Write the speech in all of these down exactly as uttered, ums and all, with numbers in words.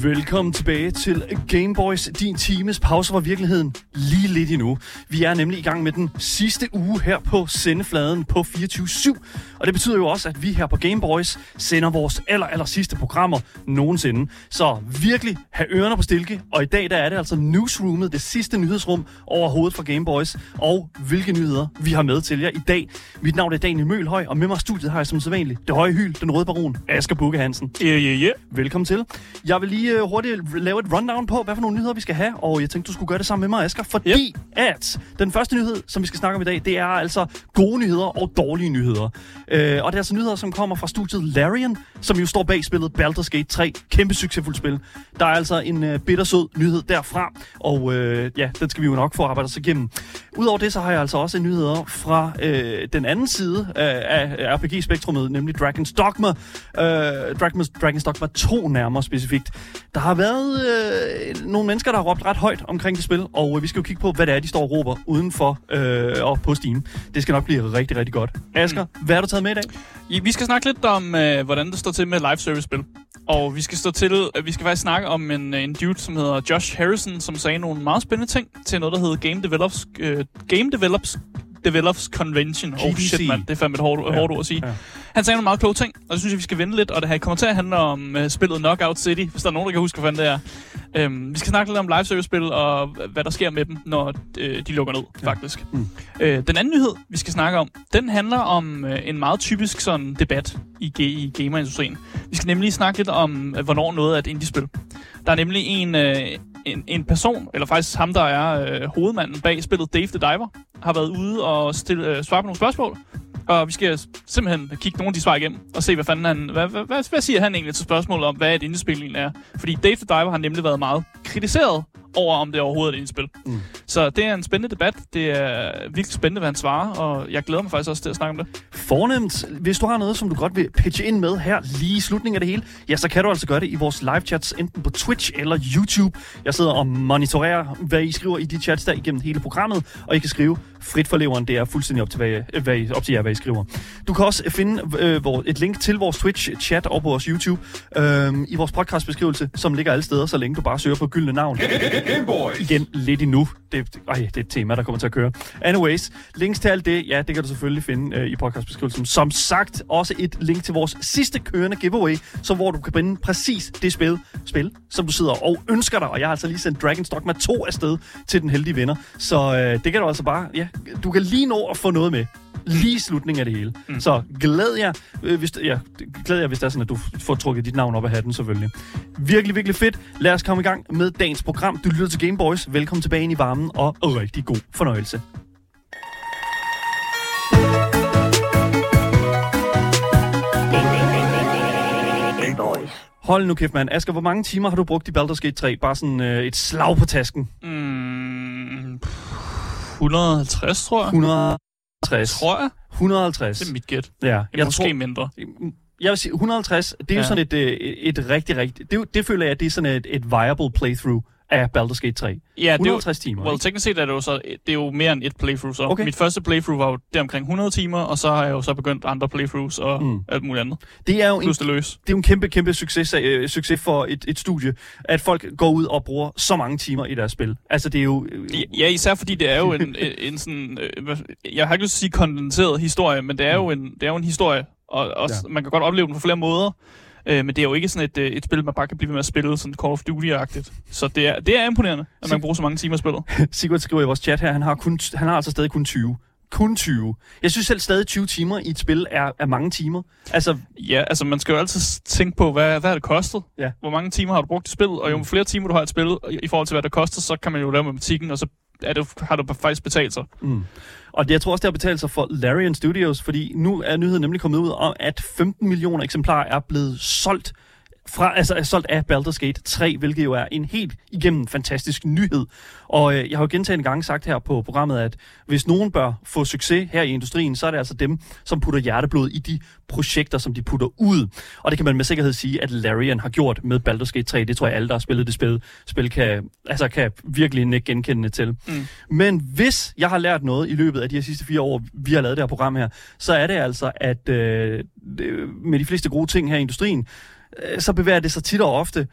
Velkommen tilbage til Game Boys. Din times pause var virkeligheden lige lidt endnu. Vi er nemlig i gang med den sidste uge her på sendefladen på fireogtyve syv. Og det betyder jo også, at vi her på Game Boys sender vores aller, aller sidste programmer nogensinde. Så virkelig have ørerne på stilke. Og i dag der er det altså Newsroomet, det sidste nyhedsrum overhovedet for Game Boys. Og hvilke nyheder vi har med til jer i dag. Mit navn er Daniel Mølhøj, og med mig i studiet har jeg som sædvanligt det høje hyl, den røde baron, Asger Bukke Hansen. Yeah, yeah, yeah. Velkommen til. Jeg vil lige uh, hurtigt lave et rundown på, hvad for nogle nyheder vi skal have, og jeg tænkte, du skulle gøre det sammen med mig, Asger, fordi yep. at den første nyhed, som vi skal snakke om i dag, det er altså gode nyheder og dårlige nyheder. Uh, og det er altså nyheder, som kommer fra studiet Larian, som jo står bag spillet Baldur's Gate tre. Kæmpe succesfuldt spil. Der er altså en uh, bittersød nyhed derfra, og uh, ja, den skal vi jo nok få arbejdet os igennem. Udover det, så har jeg altså også en nyheder fra uh, den anden side af, af R P G-spektrummet, nemlig Dragon's Dogma. Uh, Dragon's, Dragon's Dogma to nærmere specifikt. Der har været øh, nogle mennesker, der har råbt ret højt omkring det spil, og øh, vi skal jo kigge på, hvad det er, de står og råber udenfor øh, og på Steam. Det skal nok blive rigtig, rigtig godt. Asger, mm. hvad har du taget med i dag? Ja, vi skal snakke lidt om, øh, hvordan det står til med live service-spil. Og vi skal stå til, øh, vi skal faktisk snakke om en, en dude, som hedder Josh Harrison, som sagde nogle meget spændende ting til noget, der hedder Game Develops, øh, Game Develops Develops Convention. Oh shit, mand. Det er fandme et hårdt, ja. hårdt ord at sige. Ja. Han sagde nogle meget kloge ting, og det synes jeg, vi skal vende lidt. Og det her kommer til at handle om uh, spillet Knockout City, hvis der er nogen, der kan huske, hvad fanden det er. Um, vi skal snakke lidt om live service-spil, og hvad der sker med dem, når uh, de lukker ned, ja. faktisk. Mm. Uh, den anden nyhed, vi skal snakke om, den handler om uh, en meget typisk sådan debat i, g- i gamerindustrien. Vi skal nemlig snakke lidt om, uh, hvornår noget er et indie-spil. Der er nemlig en... Uh, En, en person, eller faktisk ham, der er øh, hovedmanden bag spillet Dave the Diver, har været ude og stille, øh, svare på nogle spørgsmål. Og vi skal simpelthen kigge nogle af de svar igennem, og se, hvad fanden han... Hvad, hvad, hvad, hvad siger han egentlig til spørgsmålet om, hvad et indespil er? Fordi Dave the Diver har nemlig været meget kritiseret over, om det overhovedet er et indespil. Mm. Så det er en spændende debat. Det er virkelig spændende, hvad han svarer, og jeg glæder mig faktisk også til at snakke om det. Fornemt. Hvis du har noget, som du godt vil pitche ind med her lige i slutningen af det hele, ja, så kan du altså gøre det i vores live chats, enten på Twitch eller YouTube. Jeg sidder og monitorerer, hvad I skriver i de chats der igennem hele programmet, og I kan skrive frit for leveren. Det er fuldstændig op til, hvad, hvad I, op til jer, hvad I skriver. Du kan også finde øh, et link til vores Twitch-chat og på vores YouTube øh, i vores podcastbeskrivelse, som ligger alle steder, så længe du bare søger på gyldne navn. Igen, lidt endnu. Det, ej, det er et tema, der kommer til at køre. Anyways, links til alt det, ja, det kan du selvfølgelig finde øh, i podcastbeskrivelsen. Som sagt, også et link til vores sidste kørende giveaway, så hvor du kan binde præcis det spil, spil, som du sidder og ønsker dig. Og jeg har altså lige sendt Dragon's Dogma to afsted til den heldige vinder. Så øh, det kan du altså bare, ja, du kan lige nå at få noget med. Lige i slutningen af det hele. Mm. Så glæd jer, øh, hvis, ja, glæd jer, hvis det er sådan, at du får trukket dit navn op af hatten, selvfølgelig. Virkelig, virkelig fedt. Lad os komme i gang med dagens program. Du lytter til Game Boys. Velkommen tilbage ind i varmen, og rigtig god fornøjelse. Hold nu kæft, mand. Asger, hvor mange timer har du brugt i Baldur's Gate tre? Bare sådan øh, et slag på tasken. Mm, et hundrede og halvtreds, tror jeg. et hundrede og halvtreds. Tror jeg. et hundrede og halvtreds. Det er mit gæt. Ja. Jeg, jeg måske tror, mindre. Jeg vil sige, et hundrede og halvtreds, det er ja. jo sådan et, et, et rigtig, rigtig... Det, det føler jeg, at det er sådan et, et viable playthrough af Baldur's Gate tre. Ja, et hundrede og halvtreds det er jo, timer. Well, teknisk set er det jo så... Det er jo mere end et playthrough, så. Okay. Mit første playthrough var jo der omkring hundrede timer, og så har jeg jo så begyndt andre playthroughs og mm. alt muligt andet. Det er jo en, det løs. Det er jo en kæmpe, kæmpe succes, øh, succes for et, et studie, at folk går ud og bruger så mange timer i deres spil. Altså, det er jo... Øh, ja, især fordi det er jo en, en, en sådan... Øh, jeg har ikke lyst til at sige kondenseret historie, men det er jo en, det er jo en historie, og også, ja. man kan godt opleve den på flere måder. Øh, men det er jo ikke sådan et, et spil, man bare kan blive ved med at spille, sådan Call of Duty-agtigt. Så det er, det er imponerende, at man bruger så mange timer at spille. Sigurd skriver i vores chat her, han har, kun, han har altså stadig kun tyve. Kun tyve. Jeg synes selv stadig tyve timer i et spil er, er mange timer. Altså, ja, altså man skal jo altid tænke på, hvad, hvad har det kostet? Ja. Hvor mange timer har du brugt i spil? Og jo flere timer du har et spil i forhold til, hvad det koster, så kan man jo lave matematikken, og så er det, har du faktisk betalt sig. Mm. Og det, jeg tror også, det har betalt sig for Larian Studios, fordi nu er nyheden nemlig kommet ud om, at femten millioner eksemplarer er blevet solgt fra, altså er solgt af Baldur's Gate tre, hvilket jo er en helt igennem fantastisk nyhed. Og øh, jeg har jo gentagne gange sagt her på programmet, at hvis nogen bør få succes her i industrien, så er det altså dem, som putter hjerteblod i de projekter, som de putter ud. Og det kan man med sikkerhed sige, at Larian har gjort med Baldur's Gate tre. Det tror jeg alle, der har spillet det spil, spil kan, altså kan virkelig ikke genkende til. Mm. Men hvis jeg har lært noget i løbet af de her sidste fire år, vi har lavet det her program her, så er det altså, at øh, med de fleste gode ting her i industrien, så bevæger det sig tit og ofte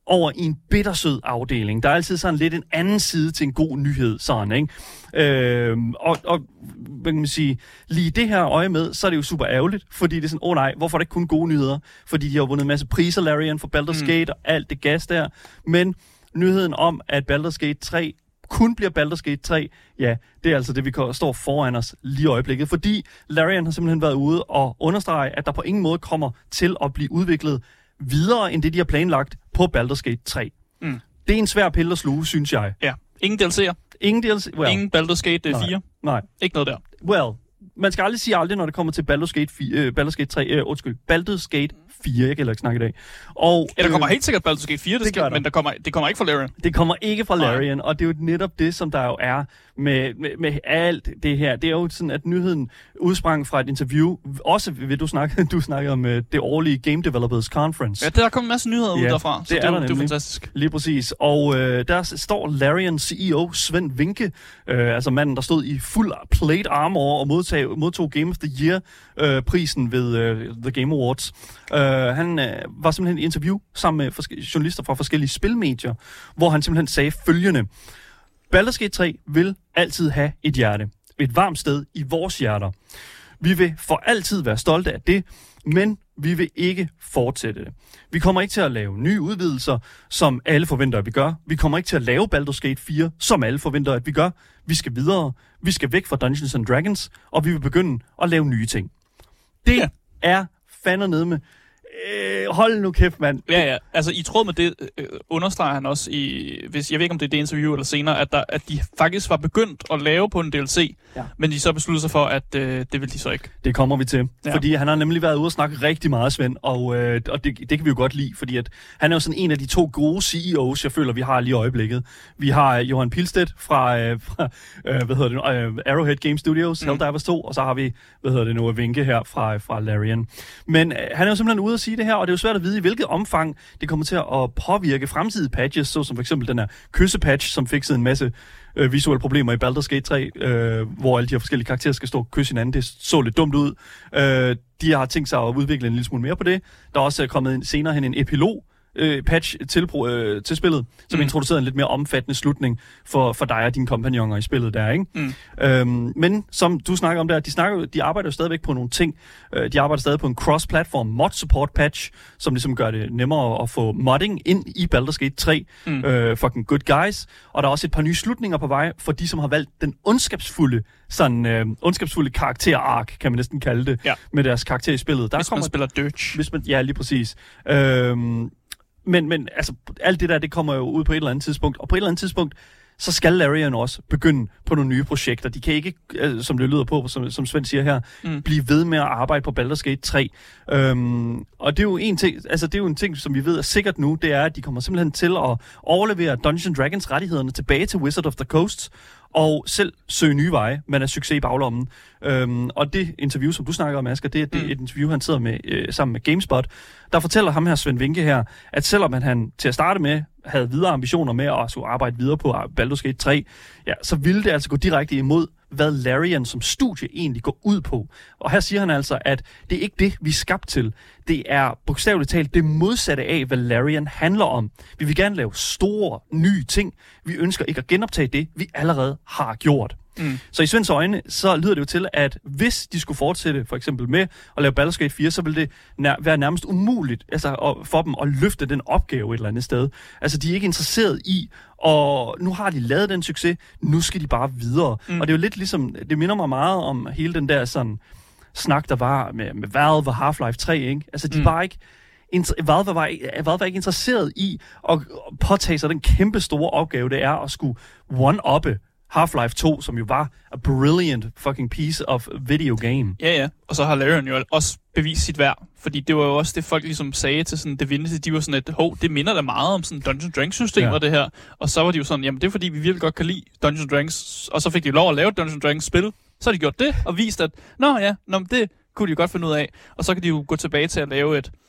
over i en bittersød afdeling. Der er altid sådan lidt en anden side til en god nyhed, sådan, ikke? Øh, og, og hvad kan man sige, lige det her øje med, så er det jo super ærgerligt, fordi det er sådan, åh oh, nej, hvorfor er det ikke kun gode nyheder? Fordi de har vundet en masse priser, Larian, for Baldur's Gate mm. og alt det gas der. Men nyheden om, at Baldur's Gate tre kun bliver Baldur's Gate tre, ja, det er altså det, vi står foran os lige i øjeblikket. Fordi Larian har simpelthen været ude og understrege, at der på ingen måde kommer til at blive udviklet videre, end det, de har planlagt på Baldur's Gate tre. Mm. Det er en svær pille at sluge, synes jeg. Ja. Ingen D L C'er. Ingen D L C. Well, Ingen Baldur's Gate nej, fire. Nej. Ikke noget der. Well, man skal aldrig sige aldrig, når det kommer til Baldur's Gate, fire, uh, Baldur's Gate tre. Uh, undskyld, Baldur's Gate fire. Jeg kan heller ikke snakke i dag. Og, ja, der kommer øh, helt sikkert Baldur's Gate fire, det, det skal, der. Men der kommer, det kommer ikke fra Larian. Det kommer ikke fra Larian, og det er jo netop det, som der jo er med, med, med alt det her. Det er jo sådan, at nyheden udsprang fra et interview. Også vil du snakke, du snakker om uh, det årlige Game Developers Conference. Ja, der kommer en masse nyheder ja, ud derfra, så det, det, er, det er fantastisk. Lige præcis. Og uh, der står Larian C E O Sven Vinke, uh, altså manden, der stod i fuld plate armor og modtog, modtog Game of the Year-prisen uh, ved uh, The Game Awards. Uh, han uh, var simpelthen i interview sammen med forske- journalister fra forskellige spilmedier, hvor han simpelthen sagde følgende: Baldur's Gate tre vil altid have et hjerte. Et varmt sted i vores hjerter. Vi vil for altid være stolte af det, men vi vil ikke fortsætte det. Vi kommer ikke til at lave nye udvidelser, som alle forventer, at vi gør. Vi kommer ikke til at lave Baldur's Gate fire, som alle forventer, at vi gør. Vi skal videre. Vi skal væk fra Dungeons and Dragons, og vi vil begynde at lave nye ting. Det ja. er fandme med. Øh, hold nu kæft, mand. Ja, ja. Altså, i tråd med det øh, understreger han også i, hvis jeg ved ikke, om det er det interview eller senere, at, der, at de faktisk var begyndt at lave på en D L C, ja. men de så besluttede sig for, at øh, det vil de så ikke. Det kommer vi til, ja. fordi han har nemlig været ude og snakke rigtig meget, Svend, og, øh, og det, det kan vi jo godt lide, fordi at han er jo sådan en af de to gode C E O's, jeg føler, vi har lige i øjeblikket. Vi har øh, Johan Pilstedt fra, øh, fra øh, hvad hedder det nu, øh, Arrowhead Game Studios, mm. Helldivers to, og så har vi, hvad hedder det nu, Vinke her fra, fra Larian. Men øh, han er jo simpelthen ude at sige det her, og det er jo svært at vide, i hvilket omfang det kommer til at påvirke fremtidige patches, såsom for eksempel den her kyssepatch, som fik en masse øh, visuelle problemer i Baldur's Gate tre, øh, hvor alle de her forskellige karakterer skal stå og kysse hinanden. Det så lidt dumt ud. Øh, de har tænkt sig at udvikle en lille smule mere på det. Der er også kommet en, senere hen en epilog, Øh, patch til, øh, til spillet, som mm. introducerede en lidt mere omfattende slutning for, for dig og dine kompagnoner i spillet der, ikke? Mm. Øhm, men som du snakker om der, de, snakker, de arbejder jo stadigvæk på nogle ting. Øh, de arbejder stadig på en cross-platform mod support patch, som ligesom gør det nemmere at få modding ind i Baldur's Gate tre. Mm. Øh, fucking good guys. Og der er også et par nye slutninger på vej, for de, som har valgt den ondskabsfulde, sådan øh, ondskabsfulde karakter-ark, kan man næsten kalde det, ja. med deres karakter i spillet. Der hvis kommer, man spiller Dirge. Hvis man, ja, lige præcis. Øhm, Men, men altså, alt det der, det kommer jo ud på et eller andet tidspunkt. Og på et eller andet tidspunkt, så skal Larian også begynde på nogle nye projekter. De kan ikke, som det lyder på, som, som Svend siger her, mm. blive ved med at arbejde på Baldur's Gate tre. Øhm, og det er jo en ting, altså det er jo en ting, som vi ved er sikkert nu, det er, at de kommer simpelthen til at overlevere Dungeons and Dragons rettighederne tilbage til Wizard of the Coast, og selv søge nye veje, men er succes i baglommen. Øhm, og det interview, som du snakker om, Asger, det er det, mm. et interview, han sidder med øh, sammen med GameSpot, der fortæller ham her, Sven Vinke her, at selvom han til at starte med havde videre ambitioner med at skulle arbejde videre på Baldur's Gate tre, ja, så ville det altså gå direkte imod, hvad Larian som studie egentlig går ud på. Og her siger han altså, at det er ikke det, vi er skabt til. Det er bogstaveligt talt det modsatte af, hvad Larian handler om. Vi vil gerne lave store, nye ting. Vi ønsker ikke at genoptage det, vi allerede har gjort. Mm. Så i Svends øjne, så lyder det jo til, at hvis de skulle fortsætte for eksempel med at lave Baldur's Gate fire, så ville det nær- være nærmest umuligt altså, for dem at løfte den opgave et eller andet sted. Altså, de er ikke interesseret i, og nu har de lavet den succes, nu skal de bare videre. Mm. Og det er jo lidt ligesom, det minder mig meget om hele den der sådan snak, der var med, med Valve og Half-Life tre, ikke? Altså, de mm. bare ikke... Valve var, Valve var ikke interesseret i at påtage sig den kæmpe store opgave, det er at skulle one-uppe Half-Life to, som jo var a brilliant fucking piece of video game. Ja, ja. Og så har Larian jo også bevist sit værd. Fordi det var jo også det, folk ligesom sagde til sådan Divinity. De var sådan, at hov, det minder da meget om sådan Dungeons and Dragons-systemer, ja. det her. Og så var de jo sådan, jamen det er fordi, vi virkelig godt kan lide Dungeons and Dragons. Og så fik de lov at lave Dungeons and Dragons-spil. Så har de gjort det, og vist, at nå ja, nå, det kunne de jo godt finde ud af. Og så kan de jo gå tilbage til at lave et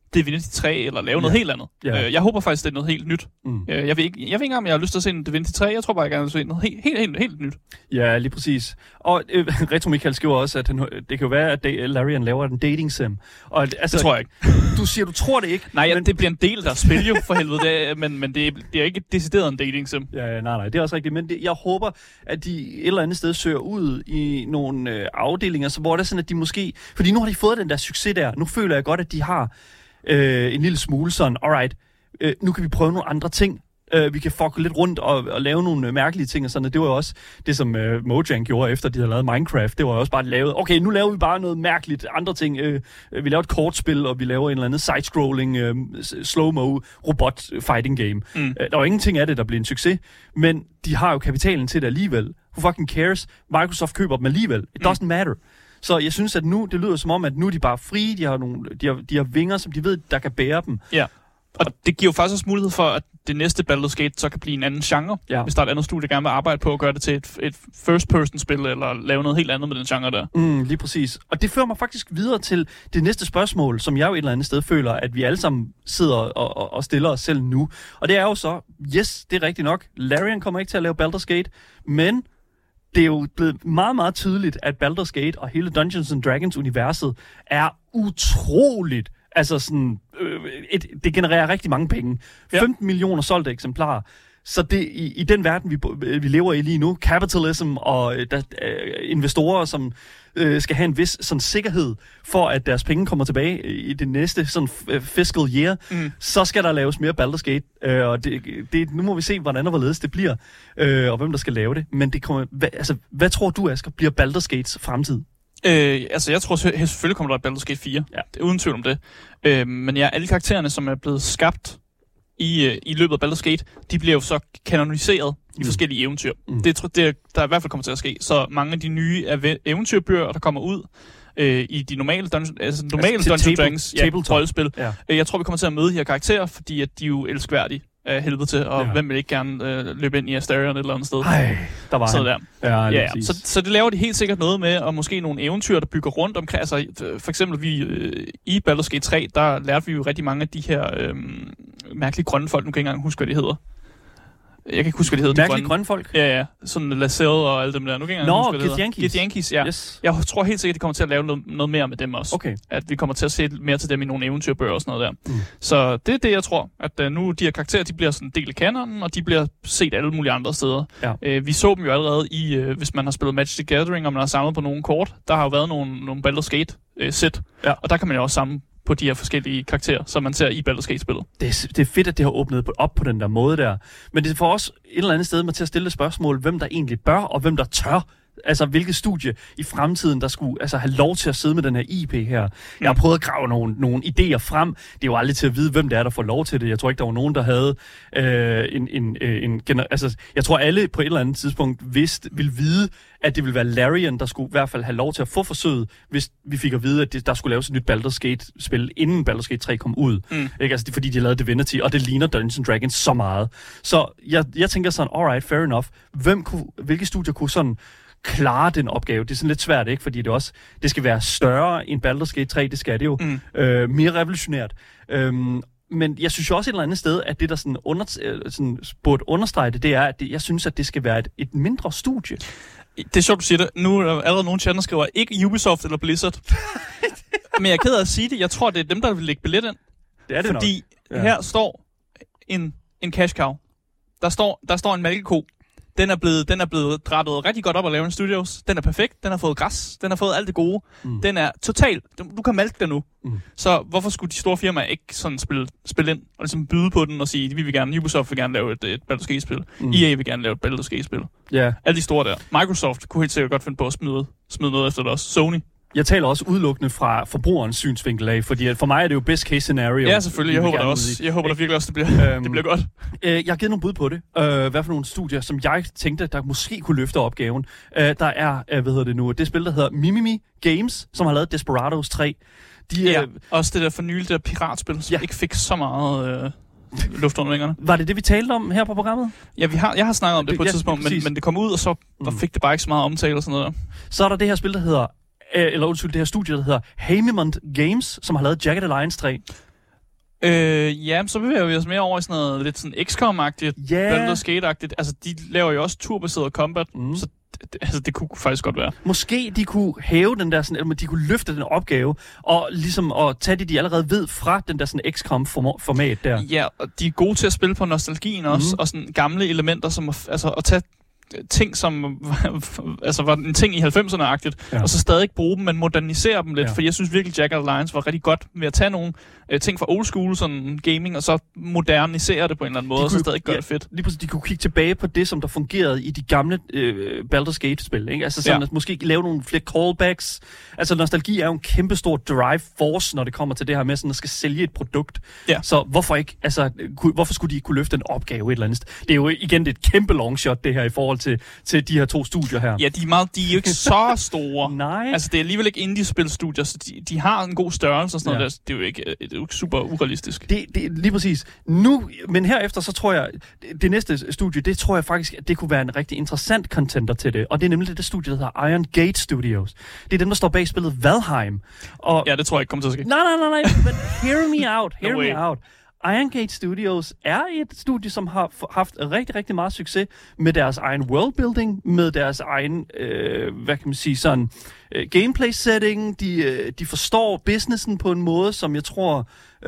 Divinity tre, eller lave noget ja. helt andet. Ja. Øh, jeg håber faktisk, det er noget helt nyt. Mm. Øh, jeg, ved ikke, jeg ved ikke engang, om jeg har lyst til at se en Divinity tre. Jeg tror bare, jeg gerne vil se noget helt, helt, helt, helt nyt. Ja, lige præcis. Og øh, Retro Michael skriver også, at han, det kan jo være, at Larian laver en dating sim. Og, altså, det tror jeg ikke. Du siger, du tror det ikke. Nej, ja, men... det bliver en del der spil jo, for helvede. Det er, men men det, er, det er ikke decideret en dating sim. Ja, nej, nej, det er også rigtigt. Men det, jeg håber, at de et eller andet sted søger ud i nogle øh, afdelinger, så hvor det er sådan, at de måske... Fordi nu har de fået den der succes der. Nu føler jeg godt, at de har øh, en lille smule sådan, alright, øh, nu kan vi prøve nogle andre ting. Uh, vi kan fuck lidt rundt og, og lave nogle uh, mærkelige ting og sådan. Det var jo også det, som uh, Mojang gjorde, efter de havde lavet Minecraft. Det var jo også bare lavet, okay, nu laver vi bare noget mærkeligt, andre ting. Uh, vi laver et kortspil, og vi laver en eller anden side-scrolling, uh, slow-mo, robot-fighting game. Mm. Uh, der var ingenting af det, der blev en succes, men de har jo kapitalen til det alligevel. Who fucking cares? Microsoft køber dem alligevel. It doesn't matter. Så jeg synes, at nu, det lyder som om, at nu er de bare frie, de har, nogle, de har, de har vinger, som de ved, der kan bære dem. Ja. Og det giver jo faktisk også mulighed for, at det næste Baldur's Gate så kan blive en anden genre. Ja. Hvis der er et andet studie, der gerne vil arbejde på at gøre det til et, et first-person-spil, eller lave noget helt andet med den genre der. Mm, lige præcis. Og det fører mig faktisk videre til det næste spørgsmål, som jeg jo et eller andet sted føler, at vi alle sammen sidder og, og, og stiller os selv nu. Og det er jo så, yes, det er rigtigt nok, Larian kommer ikke til at lave Baldur's Gate, men det er jo blevet meget, meget tydeligt, at Baldur's Gate og hele Dungeons and Dragons-universet er utroligt. Altså sådan, øh, et, det genererer rigtig mange penge. Ja. femten millioner solgte eksemplarer. Så det, i, i den verden, vi, vi lever i lige nu, capitalism og øh, der, øh, investorer, som øh, skal have en vis sådan, sikkerhed for, at deres penge kommer tilbage i det næste sådan, fiscal year, mm. så skal der laves mere Baldur's Gate. Øh, og det, det, nu må vi se, hvordan og hvorledes det bliver, øh, og hvem der skal lave det. Men det kommer, hva, altså, hvad tror du, Asger, bliver Baldur's Gates fremtid? Øh, altså, jeg tror selvfølgelig kommer der et Baldur's Gate fire. Ja. Det er uden tvivl om det. Øh, men ja, alle karaktererne, som er blevet skabt i, i løbet af Baldur's Gate, de bliver jo så kanoniseret mm. i forskellige eventyr. Mm. Det, det der i hvert fald kommer til at ske. Så mange af de nye eventyrbøger, der kommer ud øh, i de normale, dungeon, altså normale altså, Dungeons and Dragons ja, rollespil, ja. øh, jeg tror, vi kommer til at møde de her karakterer, fordi at de er jo elskværdige af helvede til, og ja. hvem vil ikke gerne øh, løbe ind i Asterion et eller andet sted. Ej, der var så han. Der. Ja, ja, ja. Så, så det laver de helt sikkert noget med, og måske nogle eventyr, der bygger rundt omkring. Altså, for eksempel vi øh, i Baldur's Gate tre, der lærte vi jo rigtig mange af de her øh, mærkelige grønne folk. Nu kan jeg ikke engang huske, hvad de hedder. Jeg kan ikke huske, hvad de hedder. Mærkelige grønne folk? Ja, ja. Sådan Lacelle og alle dem der. Nu kan jeg ikke Nå, huske, hvad det hedder. Get Yankees, ja. Yes. Jeg tror helt sikkert, at de kommer til at lave noget, noget mere med dem også. Okay. At vi kommer til at se mere til dem i nogle eventyrbøger og sådan noget der. Mm. Så det er det, jeg tror. At uh, nu de her karakterer, de bliver sådan en del af kanonen, og de bliver set alle mulige andre steder. Ja. Uh, vi så dem jo allerede i, uh, hvis man har spillet Magic the Gathering, og man har samlet på nogle kort. Der har jo været nogle, nogle Baldur's Gate-sæt. Uh, ja. Og der kan man jo også samle på de her forskellige karakterer, som man ser i Baldur's Gate-spillet. Det er, det er fedt, at det har åbnet op på den der måde der. Men det får også et eller andet sted med til at stille et spørgsmål, hvem der egentlig bør, og hvem der tør. Altså, hvilket studie i fremtiden, der skulle altså, have lov til at sidde med den her I P her. Jeg har prøvet at grave nogle, nogle idéer frem. Det er jo aldrig til at vide, hvem det er, der får lov til det. Jeg tror ikke, der var nogen, der havde øh, en... en, en gener- altså, jeg tror, alle på et eller andet tidspunkt vidste, ville vide, at det ville være Larian, der skulle i hvert fald have lov til at få forsøget, hvis vi fik at vide, at det, der skulle laves et nyt Baldur's Gate-spil, inden Baldur's Gate tre kom ud. Mm. Ikke? Altså, det er fordi, de lavede Divinity, og det ligner Dungeons and Dragons så meget. Så jeg, jeg tænker sådan, alright, fair enough. Hvem kunne, hvilke studier kunne sådan klare den opgave? Det er sådan lidt svært, ikke? Fordi det også det skal være større end Baldur's Gate tre, det skal det jo. Mm. Øh, mere revolutionært. Øhm, men jeg synes jo også et eller andet sted, at det, der sådan, under, sådan burde understrege det, det er, at det, jeg synes, at det skal være et, et mindre studie. Det er sjovt, du siger det. Nu er der allerede nogle chatter, der skriver, ikke Ubisoft eller Blizzard. Men jeg er ked af at sige det. Jeg tror, det er dem, der vil lægge billet ind. Det er det Fordi nok. Ja. her står en, en cash cow. Der står, der står en mælkeko. Den er blevet, den er blevet drættet rigtig godt op af Larian Studios. Den er perfekt. Den har fået græs. Den har fået alt det gode. Mm. Den er total. Du, du kan malke den nu. Mm. Så hvorfor skulle de store firmaer ikke sådan spille, spille ind og ligesom byde på den og sige, vi vil gerne, Ubisoft vil gerne lave et, et Baldur's Gate-spil. Mm. E A vil gerne lave et Baldur's Gate-spil. Yeah. Alle de store der. Microsoft kunne helt sikkert godt finde på at smide, smide noget efter det også. Sony. Jeg taler også udelukkende fra forbrugerens synsvinkel af, fordi for mig er det jo best case scenario. Ja, selvfølgelig. Jeg håber det også. Jeg håber der virkelig også, det bliver, øhm, det bliver godt. Øh, jeg har givet nogle bud på det. Øh, hvad for nogle studier, som jeg tænkte, der måske kunne løfte opgaven. Øh, der er, øh, hvad hedder det nu, det spil, der hedder Mimimi Games, som har lavet Desperados tre. De, ja, øh, også det der fornyelse af piratspil, som ja. ikke fik så meget... Øh luft under vingerne. Var det det, vi talte om her på programmet? Ja, vi har, jeg har snakket om det på et ja, tidspunkt, men, men det kom ud, og så mm. fik det bare ikke så meget omtale og sådan noget der. Så er der det her spil, der hedder, eller undskyld, det her studie, der hedder Hamimont Games, som har lavet Jagged Alliance tre. Øh, ja, så bevæger vi os mere over i sådan noget lidt sådan X COM-agtigt, Ja. Baldur's Gate-agtigt. Altså, de laver jo også turbaseret combat, mm. så det, altså, det kunne faktisk godt være. Måske de kunne hæve den der, sådan, eller de kunne løfte den opgave, og ligesom at tage det, de allerede ved fra den der sådan X COM-format der. Ja, og de er gode til at spille på nostalgien også, mm. og sådan gamle elementer, som at, altså at tage ting, som altså var en ting i halvfemserne-agtigt, ja. Og så stadig ikke bruge dem, men modernisere dem lidt, ja. For jeg synes virkelig, Jagged Alliance var rigtig godt med at tage nogle øh, ting fra old school, sådan gaming, og så modernisere det på en eller anden måde, de og så stadig gøre ja, det fedt. Lige præcis, de kunne kigge tilbage på det, som der fungerede i de gamle øh, Baldur's Gate-spil, ikke? Altså sådan, ja. At måske lave nogle flere callbacks. Altså nostalgi er jo en kæmpestor drive force, når det kommer til det her med, sådan at skal sælge et produkt. Ja. Så hvorfor ikke, altså, ku, hvorfor skulle de ikke kunne løfte en opgave et eller andet sted? Det er jo igen det er et kæmpe longshot, det her, i forhold til, til de her to studier her. Ja, de er, meget, de er jo ikke så store. Nej. Altså, det er alligevel ikke indie-spilstudier, så de, de har en god størrelse og sådan ja. Noget. Det er jo ikke, det er jo ikke super urealistisk. Det, det lige præcis. Nu, men herefter, så tror jeg, det næste studie, det tror jeg faktisk, at det kunne være en rigtig interessant contender til det. Og det er nemlig det der studie, der hedder Iron Gate Studios. Det er dem, der står bag spillet Valheim. Og ja, det tror jeg ikke kommer til at ske. Nej, nej, nej, nej, but hear me out, hear no me out. Iron Gate Studios er et studie, som har haft rigtig, rigtig meget succes med deres egen worldbuilding, med deres egen, øh, hvad kan man sige, sådan øh, gameplay-setting. De, øh, de forstår businessen på en måde, som jeg tror,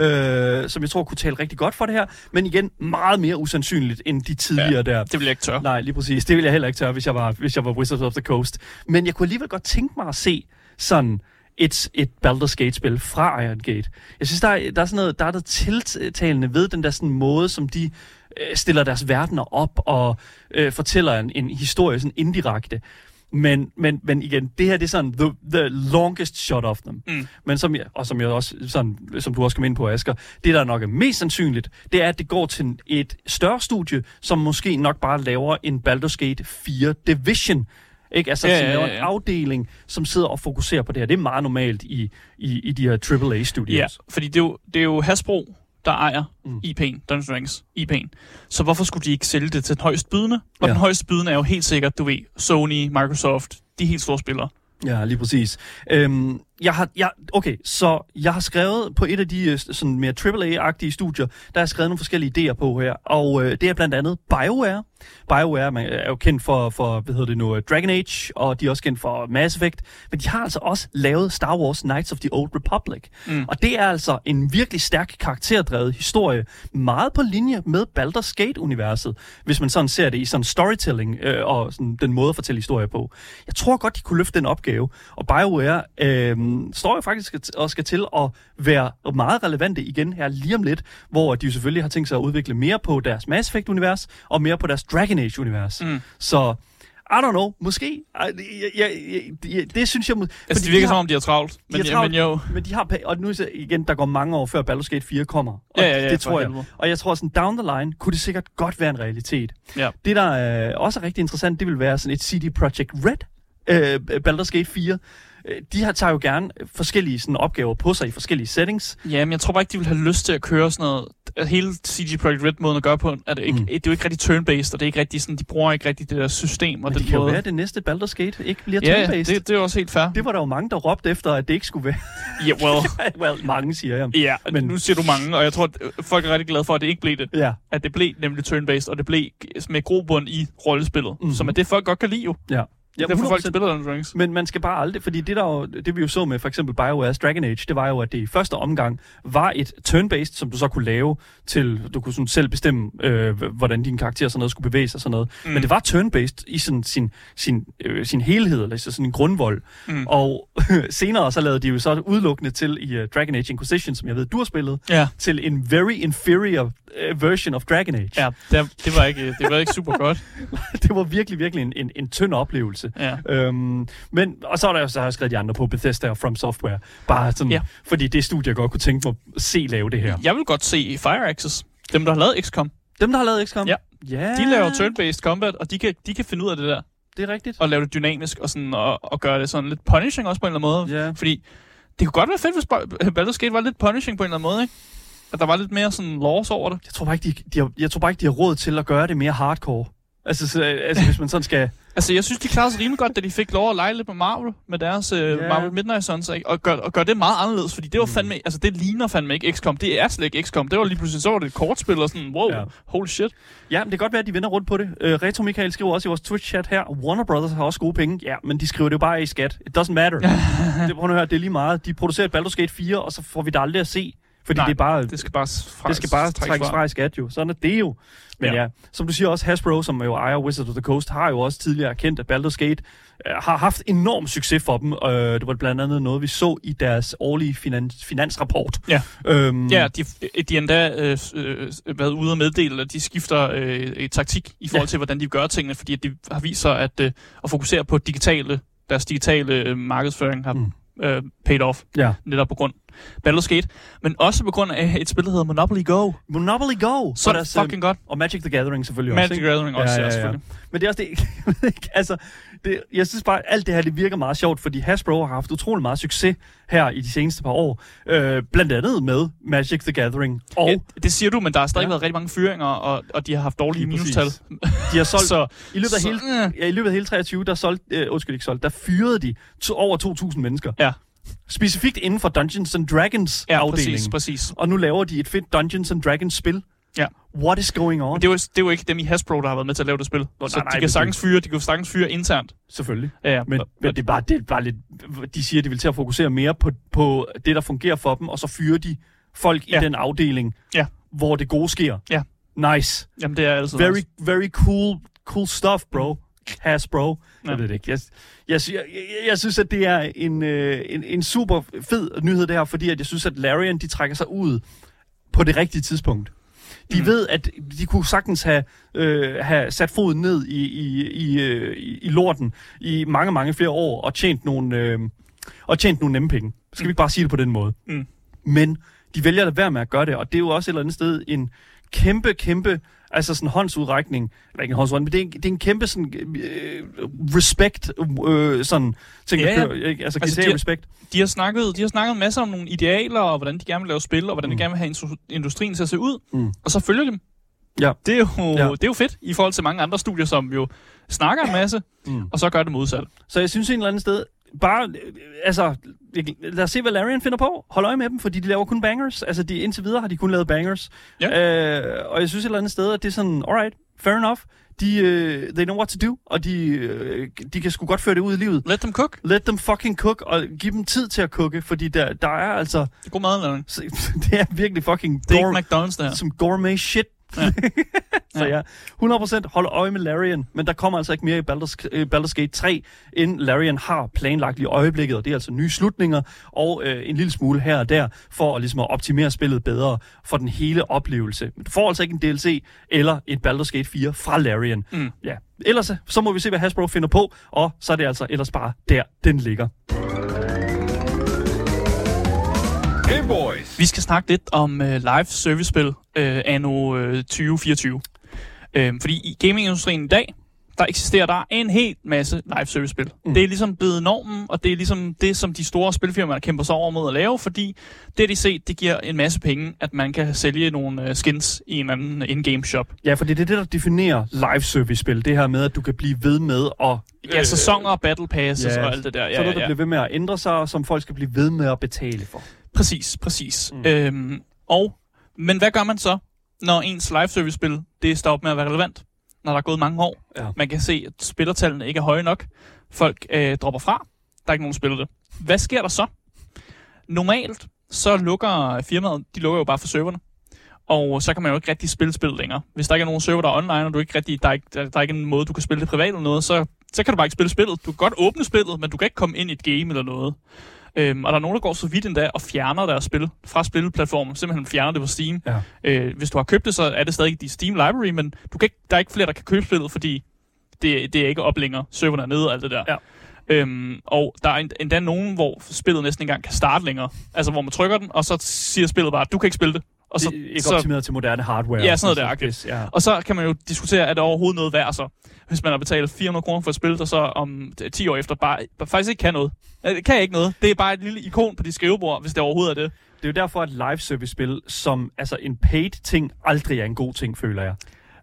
øh, som jeg tror kunne tale rigtig godt for det her. Men igen, meget mere usandsynligt end de tidligere ja, der. Det vil jeg ikke tør. Nej, lige præcis. Det vil jeg heller ikke tør, hvis jeg var, hvis jeg var Wizards of the Coast. Men jeg kunne alligevel godt tænke mig at se sådan et, et Baldur's Gate-spil fra Iron Gate. Jeg synes, der er, der er sådan noget, der er noget tiltalende ved den der sådan måde, som de øh, stiller deres verdener op og øh, fortæller en, en historie sådan indirekte. Men, men, men igen, det her det er sådan the, the longest shot of them. Mm. Men som jeg, og som jeg også sådan, som du også kom ind på, Asger, det der nok er mest sandsynligt, det er, at det går til et større studie, som måske nok bare laver en Baldur's Gate fire Division. Ikke? Altså, ja, ja, ja, ja. En afdeling, som sidder og fokuserer på det her. Det er meget normalt i, i, i de her triple A studios. Ja, fordi det er jo, det er jo Hasbro, der ejer mm. I P'en, Dungeons and Dragons I P'en. Så hvorfor skulle de ikke sælge det til den højst bydende? Og ja. Den højst bydende er jo helt sikkert, du ved, Sony, Microsoft, de helt store spillere. Ja, lige præcis. Øhm, jeg har, jeg, okay, så jeg har skrevet på et af de sådan mere triple A-agtige studier, der har jeg skrevet nogle forskellige idéer på her, og øh, det er blandt andet BioWare. BioWare man er jo kendt for, for, hvad hedder det nu, Dragon Age, og de er også kendt for Mass Effect, men de har altså også lavet Star Wars Knights of the Old Republic. Mm. Og det er altså en virkelig stærk karakterdrevet historie, meget på linje med Baldur's Gate-universet, hvis man sådan ser det i sådan storytelling øh, og sådan den måde at fortælle historier på. Jeg tror godt, de kunne løfte den opgave, og BioWare øh, står jo faktisk og skal til at være meget relevante igen her lige om lidt, hvor de jo selvfølgelig har tænkt sig at udvikle mere på deres Mass Effect-univers, og mere på deres Dragon Age-univers. Mm. Så, I don't know, måske. Jeg, jeg, jeg, jeg, det synes jeg... Altså, det virker de som om, de har travlt. De men, har travlt, men jo... Men de har... Og nu igen, der går mange år før Baldur's Gate fire kommer. Og ja, ja, ja, det tror jeg. Helvede. Og jeg tror, sådan down the line, kunne det sikkert godt være en realitet. Ja. Det, der øh, også er rigtig interessant, det vil være sådan et C D Projekt Red, øh, Baldur's Gate fire. De har tager jo gerne forskellige sådan, opgaver på sig i forskellige settings. Ja, men jeg tror bare ikke, de vil have lyst til at køre sådan noget. Hele C G Projekt Red-måden at gøre på, er det, ikke, mm. det er jo ikke rigtig turn-based, og det er ikke rigtig sådan, de bruger ikke rigtig det der system. Og men det kan måde. Jo være, at det næste Baldur's Gate ikke bliver ja, turn-based. Ja, det, det er også helt fair. Det var der jo mange, der råbte efter, at det ikke skulle være. Ja, yeah, well. well, mange siger jeg. Ja, men nu siger du mange, og jeg tror, at folk er rigtig glade for, at det ikke blev det. Ja. At det blev nemlig turn-based, og det blev med grobund i rollespillet, mm. som er det, folk godt kan lide jo. Ja. Ja, derfor folk spiller Dungeons and Dragons. Men man skal bare aldrig, fordi det der jo, det vi jo så med for eksempel BioWare's Dragon Age, det var jo, at det i første omgang var et turn-based, som du så kunne lave til, du kunne sådan selv bestemme, øh, hvordan din karakter sådan noget skulle bevæge sig og sådan noget. Mm. Men det var turn-based i sådan sin, sin, øh, sin helhed, eller sådan en grundvold. Mm. Og senere så lavede de jo så udelukkende til i uh, Dragon Age Inquisition, som jeg ved, du har spillet, ja. Til en very inferior uh, version of Dragon Age. Ja, det, det, var, ikke, det var ikke super godt. Det var virkelig, virkelig en, en, en tynd oplevelse. Ja. Øhm, men, og så er der jo, så har jeg skrevet de andre på, Bethesda og From Software. Bare sådan, ja. Fordi det studie, jeg godt kunne tænke mig at se lave det her. Jeg vil godt se Fireaxis. Dem, der har lavet X COM. Dem, der har lavet X COM? Ja. Yeah. De laver turn-based combat, og de kan, de kan finde ud af det der. Det er rigtigt. Og lave det dynamisk, og, sådan, og, og gøre det sådan lidt punishing også på en eller anden måde. Yeah. Fordi det kunne godt være fedt, hvis Baldur's Gate var lidt punishing på en eller anden måde, ikke? At der var lidt mere sådan laws over det. Jeg tror bare ikke, de, de har, jeg tror bare ikke, de har råd til at gøre det mere hardcore. Altså, så, altså hvis man sådan skal... Altså, jeg synes, de klarede sig rimelig godt, da de fik lov at lege lidt med Marvel, med deres uh, yeah. Marvel Midnight Suns, ikke? Og, gør, og gør det meget anderledes, fordi det var fandme, altså det ligner fandme ikke X COM. Det er slet ikke X COM. Det var lige pludselig, så var det et kortspil og sådan, wow, yeah. holy shit. Ja, men det kan godt være, at de vender rundt på det. Uh, Retro Michael skriver også i vores Twitch-chat her, Warner Brothers har også gode penge. Ja, men de skriver det jo bare i skat. It doesn't matter. det, prøv at høre, det er lige meget. De producerer et Baldur's Gate fire, og så får vi det aldrig at se. Fordi Nej, det er bare... det skal bare, fra, det skal bare trækkes fra i skat, jo. Sådan er det jo. Men ja. ja, som du siger også, Hasbro, som jo ejer Wizards of the Coast, har jo også tidligere erkendt, at Baldur's Gate øh, har haft enorm succes for dem. Øh, det var blandt andet noget, vi så i deres årlige finans, finansrapport. Ja, øhm, ja de, de endda øh, øh, været ude og meddele, at de skifter øh, taktik i forhold ja. til, hvordan de gør tingene, fordi de har vist sig at, øh, at fokusere på digitale, deres digitale øh, markedsføring har mm. øh, paid off, ja. netop på grund Baldur's Gate, men også på grund af et spil, der hedder Monopoly Go. Monopoly Go! Så er det fucking godt. Og Magic the Gathering selvfølgelig Magic også. Magic the Gathering også, ja, ja, ja. selvfølgelig. Men det er også det, altså, det, jeg synes bare, alt det her, det virker meget sjovt, fordi Hasbro har haft utrolig meget succes her i de seneste par år. Øh, blandt andet med Magic the Gathering. Og ja, det siger du, men der har stadig ja. været rigtig mange fyringer, og, og de har haft dårlige minustal. De har solgt, så, i løbet af så, hele, ja, i løbet af hele treogtyve, der solgt, øh, undskyld ikke solgt, der fyrede de to, over to tusind mennesker. Ja. Specifikt inden for Dungeons and Dragons ja, afdelingen. Præcis, præcis. Og nu laver de et fedt Dungeons and Dragons spil. Ja. What is going on? Men det er, jo, det er jo ikke dem i Hasbro, der har været med til at lave det spil. Nå, så nej, nej, de kan sagtens fyre, de kan sagtens fyre internt. Selvfølgelig. Ja, ja. Men, men, men det, er bare, det er bare lidt... De siger, at de vil til at fokusere mere på, på det, der fungerer for dem, og så fyrer de folk ja. i den afdeling, ja. hvor det gode sker. Ja. Nice. Jamen, det er altså Very, nice. very cool, cool stuff, bro. Hasbro. Ja. Jeg ved det ikke. Jeg, jeg, jeg, jeg synes, at det er en, øh, en, en super fed nyhed, det her, fordi at jeg synes, at Larian, de trækker sig ud på det rigtige tidspunkt. De mm. ved, at de kunne sagtens have, øh, have sat foden ned i, i, i, i, i lorten i mange, mange flere år og tjent nogle, øh, og tjent nogle nemme penge. Skal mm. vi ikke bare sige det på den måde? Mm. Men de vælger at være med at gøre det, og det er jo også et eller andet sted en kæmpe, kæmpe altså sådan håndsudrækning, eller ikke en håndsudrækning, men det er en, det er en kæmpe sådan øh, respekt, øh, sådan ting, ja, ja. Kører, ikke? Altså, altså de, respekt. De har snakket, de har snakket en masse om nogle idealer, og hvordan de gerne vil lave spil, og hvordan mm. de gerne vil have industrien til at se ud, mm. og så følger de dem. Ja. Det, er jo, ja. det er jo fedt, i forhold til mange andre studier, som jo snakker en masse, mm. og så gør det modsat. Så jeg synes en eller anden sted, bare, altså, lad os se, hvad Larian finder på. Hold øje med dem, fordi de laver kun bangers. Altså, de, indtil videre har de kun lavet bangers. Ja. Øh, og jeg synes et eller andet sted, at det er sådan, alright, fair enough. De, uh, they know what to do, og de, uh, de kan sgu godt føre det ud i livet. Let them cook. Let them fucking cook, og give dem tid til at cooke, fordi der, der er altså... Det er god madlavning. Det er virkelig fucking... Det er ikke McDonald's, det her. Som gourmet shit. Ja. Så ja, hundrede procent hold øje med Larian, men der kommer altså ikke mere i Baldur's, uh, Baldur's Gate tre, end Larian har planlagt i øjeblikket, og det er altså nye slutninger, og uh, en lille smule her og der, for at, ligesom, at optimere spillet bedre for den hele oplevelse. Men du får altså ikke en D L C eller et Baldur's Gate fire fra Larian. Mm. Ja. Ellers så må vi se, hvad Hasbro finder på, og så er det altså ellers bare der, den ligger. Hey boys. Vi skal snakke lidt om uh, live service-spil uh, anno uh, tyve fireogtyve. Uh, fordi i gamingindustrien i dag, der eksisterer der en hel masse live service-spil. Mm. Det er ligesom blevet normen, og det er ligesom det, som de store spilfirmaer kæmper sig over mod at lave, fordi det, de ser, det giver en masse penge, at man kan sælge nogle uh, skins i en anden in-game shop. Ja, for det er det, der definerer live service-spil. Det her med, at du kan blive ved med at... Ja, sæsoner, battle passes ja, og alt det der. Ja, så er det, der ja. bliver ved med at ændre sig, som folk skal blive ved med at betale for. Præcis, præcis. Mm. Øhm, og, men hvad gør man så, når ens live service-spil, det står op med at være relevant? Når der er gået mange år. Ja. Man kan se, at spillertallene ikke er høje nok. Folk øh, dropper fra. Der er ikke nogen, der spiller det. Hvad sker der så? Normalt, så lukker firmaet, de lukker jo bare for serverne. Og så kan man jo ikke rigtig spille spillet længere. Hvis der ikke er nogen server, der er online, og du ikke rigtig, der, er ikke, der, der er ikke en måde, du kan spille det privat eller noget, så, så kan du bare ikke spille spillet. Du kan godt åbne spillet, men du kan ikke komme ind i et game eller noget. Øhm, og der er nogen, der går så vidt endda og fjerner deres spil fra spilleplatformen. Simpelthen fjerner det på Steam. Ja. Øh, hvis du har købt det, så er det stadig i Steam Library, men du kan ikke, der er ikke flere, der kan købe spillet, fordi det, det er ikke op længere. Serverne er nede og alt det der. Ja. Øhm, og der er endda nogen, hvor spillet næsten ikke engang kan starte længere. Altså, hvor man trykker den, og så siger spillet bare, du kan ikke spille det. Og så, det er ikke så, optimeret til moderne hardware. Ja, sådan noget der. Ja. Og så kan man jo diskutere, er det overhovedet noget værd så? Hvis man har betalt fire hundrede kroner for et spil, der så om ti år efter bare, bare faktisk ikke kan noget. Det kan ikke noget. Det er bare et lille ikon på de skrivebord, hvis det overhovedet er det. Det er jo derfor, at live service-spil som altså en paid ting aldrig er en god ting, føler jeg.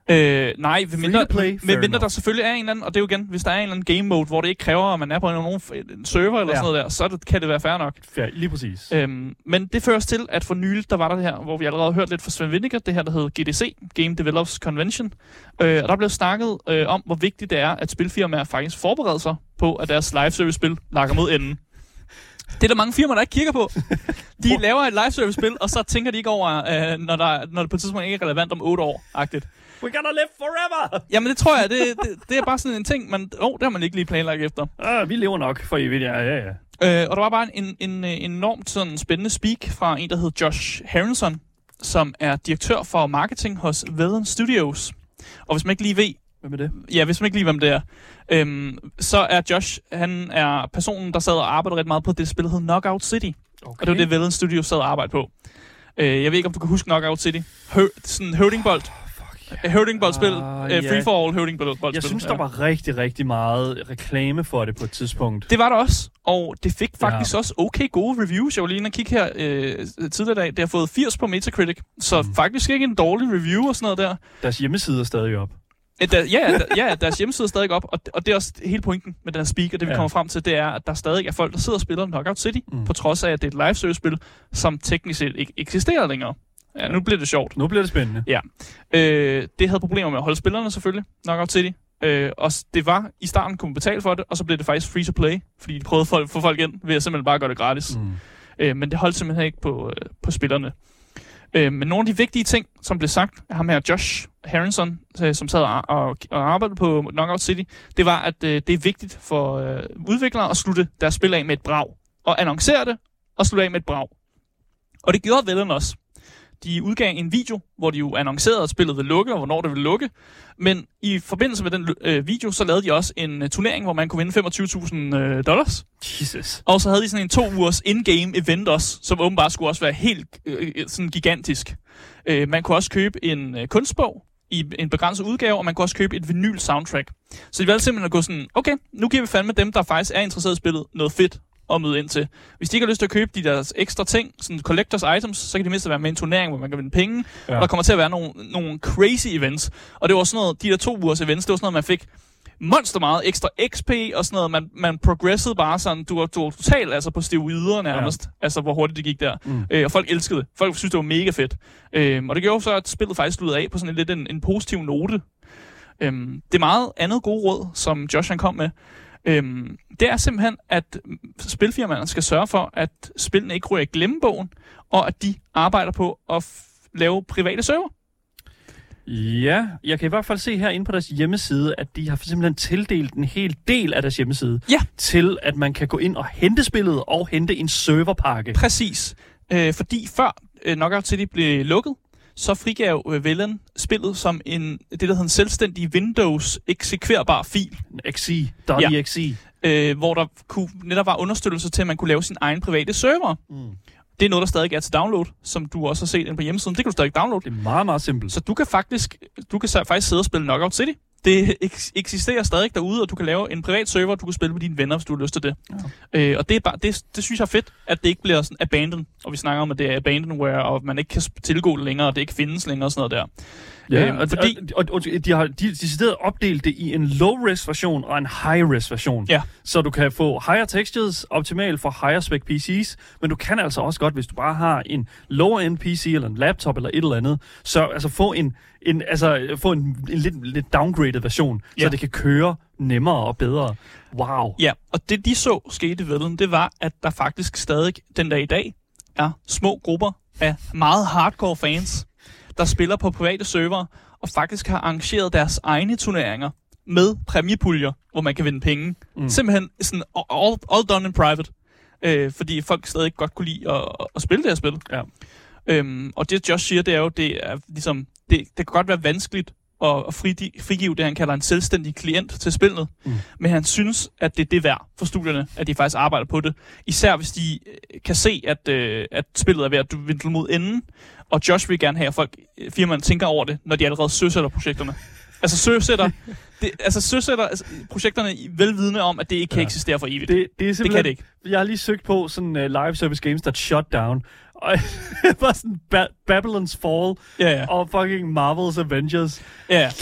Øh, nej, ved mindre, play, med mindre der selvfølgelig er en eller anden, og det er jo igen, hvis der er en eller anden game mode, hvor det ikke kræver, at man er på nogen en server eller ja. sådan noget der, så det, kan det være fair nok. Fair, lige præcis. Øhm, men det fører os til, at for nyligt, der var der det her, hvor vi allerede har hørt lidt fra Sven Vindiger, det her, der hedder G D C, Game Developers Convention, øh, og der blev snakket øh, om, hvor vigtigt det er, at spilfirmaer faktisk forbereder sig på, at deres live-service-spil lakker mod enden. Det er der mange firmaer, der ikke kigger på. De laver et live-service-spil, og så tænker de ikke over, øh, når, der, når det på et tidspunkt ikke er relevant om otte år-agtigt. We're gonna live forever! Jamen det tror jeg, det, det, det er bare sådan en ting, man, oh, det har man ikke lige planlagt efter. Ah, vi lever nok for evigt, ja, ja, ja. Øh, og der var bare en, en, en enormt sådan spændende speak fra en, der hedder Josh Harrison, som er direktør for marketing hos Velan Studios. Og hvis man ikke lige ved, hvem er det? Ja, hvis man ikke lige ved, hvem det er, øhm, så er Josh, han er personen, der sad og arbejdede ret meget på det spil, der hedder Knockout City. Okay. Og det var det, Velan Studios sad og arbejdede på. Øh, jeg ved ikke, om du kan huske Knockout City. Hø- sådan høvdingbold. Yeah. Høvdingboldspil. Uh, uh, yeah. Free for all høvdingboldspil. Jeg synes, der var rigtig, rigtig meget reklame for det på et tidspunkt. Det var der også, og det fik faktisk ja. også okay gode reviews. Jeg var lige inde og kigge her øh, tidligere dag. Det har fået firs på Metacritic, så mm. faktisk ikke en dårlig review og sådan noget der. Deres hjemmeside er stadig op. Der, ja, der, ja, deres hjemmeside er stadig op, og, og det er også hele pointen med den her speak, og det vi ja. kommer frem til, det er, at der stadig er folk, der sidder og spiller Knockout City, mm. på trods af, at det er et live-service-spil, som teknisk set ikke eksisterer længere. Ja, nu bliver det sjovt. Nu bliver det spændende. Ja. Øh, det havde problemer med at holde spillerne selvfølgelig, Knockout City. Øh, og det var, i starten kunne man betale for det, og så blev det faktisk free to play, fordi de prøvede at få folk ind ved at simpelthen bare gøre det gratis. Mm. Øh, men det holdt simpelthen ikke på, øh, på spillerne. Øh, men nogle af de vigtige ting, som blev sagt af ham her, Josh Harrison, øh, som sad og, og, og arbejdede på Knockout City, det var, at øh, det er vigtigt for øh, udviklere at slutte deres spil af med et brag. Og annoncere det, og slutte af med et brag. Og det gjorde Velan også. De udgav en video, hvor de jo annoncerede, at spillet ville lukke, og hvornår det ville lukke. Men i forbindelse med den øh, video, så lavede de også en uh, turnering, hvor man kunne vinde femogtyve tusind øh, dollars. Jesus. Og så havde de sådan en to ugers in-game event også, som åbenbart skulle også være helt øh, sådan gigantisk. Øh, man kunne også købe en øh, kunstbog i en begrænset udgave, og man kunne også købe et vinyl soundtrack. Så de valgte simpelthen at gå sådan, okay, nu giver vi fandme dem, der faktisk er interesseret i spillet, noget fedt at møde ind til. Hvis de ikke har lyst til at købe de der ekstra ting, sådan collectors items, så kan de mindst være med en turnering, hvor man kan vinde penge. Ja. Og der kommer til at være nogle, nogle crazy events. Og det var sådan noget, de der to ugers events, det var sådan noget, man fik monster meget ekstra X P og sådan noget. Man, man progressede bare sådan, du var, du var totalt altså på steroider nærmest. Ja. Altså, hvor hurtigt det gik der. Mm. Øh, og folk elskede det. Folk synes, det var mega fedt. Øh, og det gjorde så, at spillet faktisk sluttede af på sådan en lidt en, en positiv note. Øh, det er meget andet gode råd, som Josh han kom med. Øhm, det er simpelthen, at spilfirmaerne skal sørge for, at spillene ikke ryger i glemmebogen, og at de arbejder på at f- lave private server. Ja, jeg kan i hvert fald se her inde på deres hjemmeside, at de har simpelthen tildelt en hel del af deres hjemmeside, ja. til at man kan gå ind og hente spillet og hente en serverpakke. Præcis, øh, fordi før øh, Knockout City blev lukket, så frigav øh, Velan spillet som en, det, der hedder en selvstændig Windows-eksekverbar fil. .exe, ja. .exe. Øh, hvor der kunne, netop var understøttelse til, at man kunne lave sin egen private server. Mm. Det er noget, der stadig er til download, som du også har set inde på hjemmesiden. Det kan du stadig downloade. Det er meget, meget simpelt. Så du kan faktisk, du kan faktisk sidde og spille Knockout City. Det eks- eksisterer stadig derude, og du kan lave en privat server, du kan spille med dine venner, hvis du har lyst til det. Ja. Øh, og det, er bare, det, det synes jeg er fedt, at det ikke bliver sådan abandoned. Og vi snakker om, at det er abandonware, og at man ikke kan tilgå det længere, og det ikke findes længere og sådan noget der. Ja, øh, og, fordi, og, og, og de har de, de opdelt det i en low-res version og en high-res version. Ja. Så du kan få higher textures, optimalt for higher spec P C's, men du kan altså også godt, hvis du bare har en lower-end P C eller en laptop eller et eller andet, så altså få en en altså få en, en lidt, lidt downgraded version, ja. Så det kan køre nemmere og bedre. Wow. Ja, og det de så skete ved den, det var, at der faktisk stadig den dag i dag er små grupper af meget hardcore fans, der spiller på private server, og faktisk har arrangeret deres egne turneringer med præmiepuljer, hvor man kan vinde penge. Mm. Simpelthen sådan all, all done in private. Øh, fordi folk stadig godt kunne lide at, at spille det her spil. Ja. Øhm, og det Josh siger, det er jo, det er ligesom, det, det kan godt være vanskeligt at, at frigive det, han kalder en selvstændig klient til spillet. Mm. Men han synes, at det er det værd for studierne, at de faktisk arbejder på det. Især hvis de kan se, at, øh, at spillet er ved at vindle mod enden. Og Josh vil gerne have, at folk, firmaerne tænker over det, når de allerede søsætter projekterne. Altså søsætter, det, altså søsætter altså, projekterne velvidende om, at det ikke kan ja. eksistere for evigt. Det, det, er det kan det ikke. Jeg har lige søgt på sådan uh, live service games that shut down, Og bare sådan ba- Babylon's Fall Ja, ja. og fucking Marvel's Avengers. Ja, ja.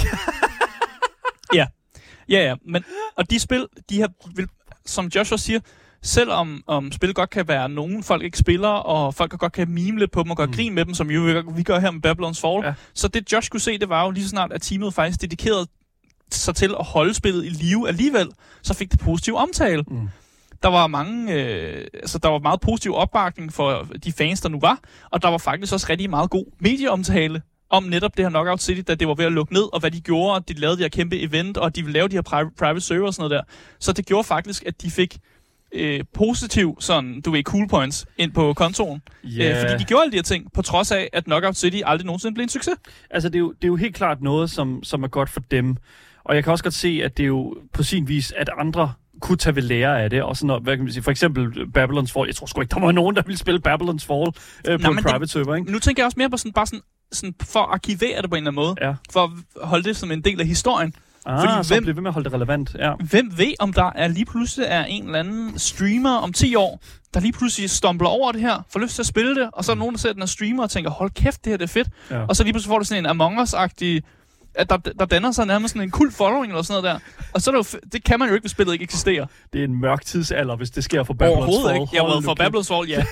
ja. Ja, ja. Men, og de spil, de har, som Joshua siger, selvom om spil godt kan være nogen folk ikke spiller, og folk godt kan meme lidt på dem og gøre mm. grin med dem, som jo vi gør her med Babylon's Fall. Ja. Så det Josh kunne se, det var jo lige så snart, at teamet faktisk dedikerede sig til at holde spillet i live alligevel, så fik det positiv omtale. Mm. Der var mange, øh, altså der var meget positiv opbakning for de fans, der nu var, og der var faktisk også rigtig meget god medieomtale om netop det her Knockout City, da det var ved at lukke ned, og hvad de gjorde, og de lavede de her kæmpe event, og de ville lave de her private, private server og sådan noget der. Så det gjorde faktisk, at de fik øh, positiv, sådan, du ved, cool points ind på kontoen. Yeah. Øh, fordi de gjorde alle de her ting, på trods af, at Knockout City aldrig nogensinde blev en succes. Altså, det er jo, det er jo helt klart noget, som, som er godt for dem. Og jeg kan også godt se, at det er jo på sin vis, at andre kunne tage ved lære af det, og sådan noget, hvad kan man sige, for eksempel Babylon's Fall. Jeg tror sgu ikke, der var nogen, der ville spille Babylon's Fall øh, på Nå, en private det, server, ikke? Nu tænker jeg også mere på sådan, bare sådan, sådan for at arkivere det på en eller anden måde, ja. For at holde det som en del af historien. Ah, fordi så hvem, bliver ved med at holde det relevant, ja. Hvem ved, om der er lige pludselig er en eller anden streamer om ti år, der lige pludselig stumbler over det her, får lyst til at spille det, og så er nogen, der ser den her streamer og tænker, hold kæft, det her det er fedt. Ja. Og så lige pludselig får det sådan en Among Us-agtig, at der, der danner sig nærmest sådan en kult following eller sådan noget der. Og så er det jo, det kan man jo ikke, hvis spillet ikke eksisterer. Det er en mørk tidsalder, hvis det sker for Babylon's Fall. Overhovedet ikke. Jeg var for Babylon's Fall, ja.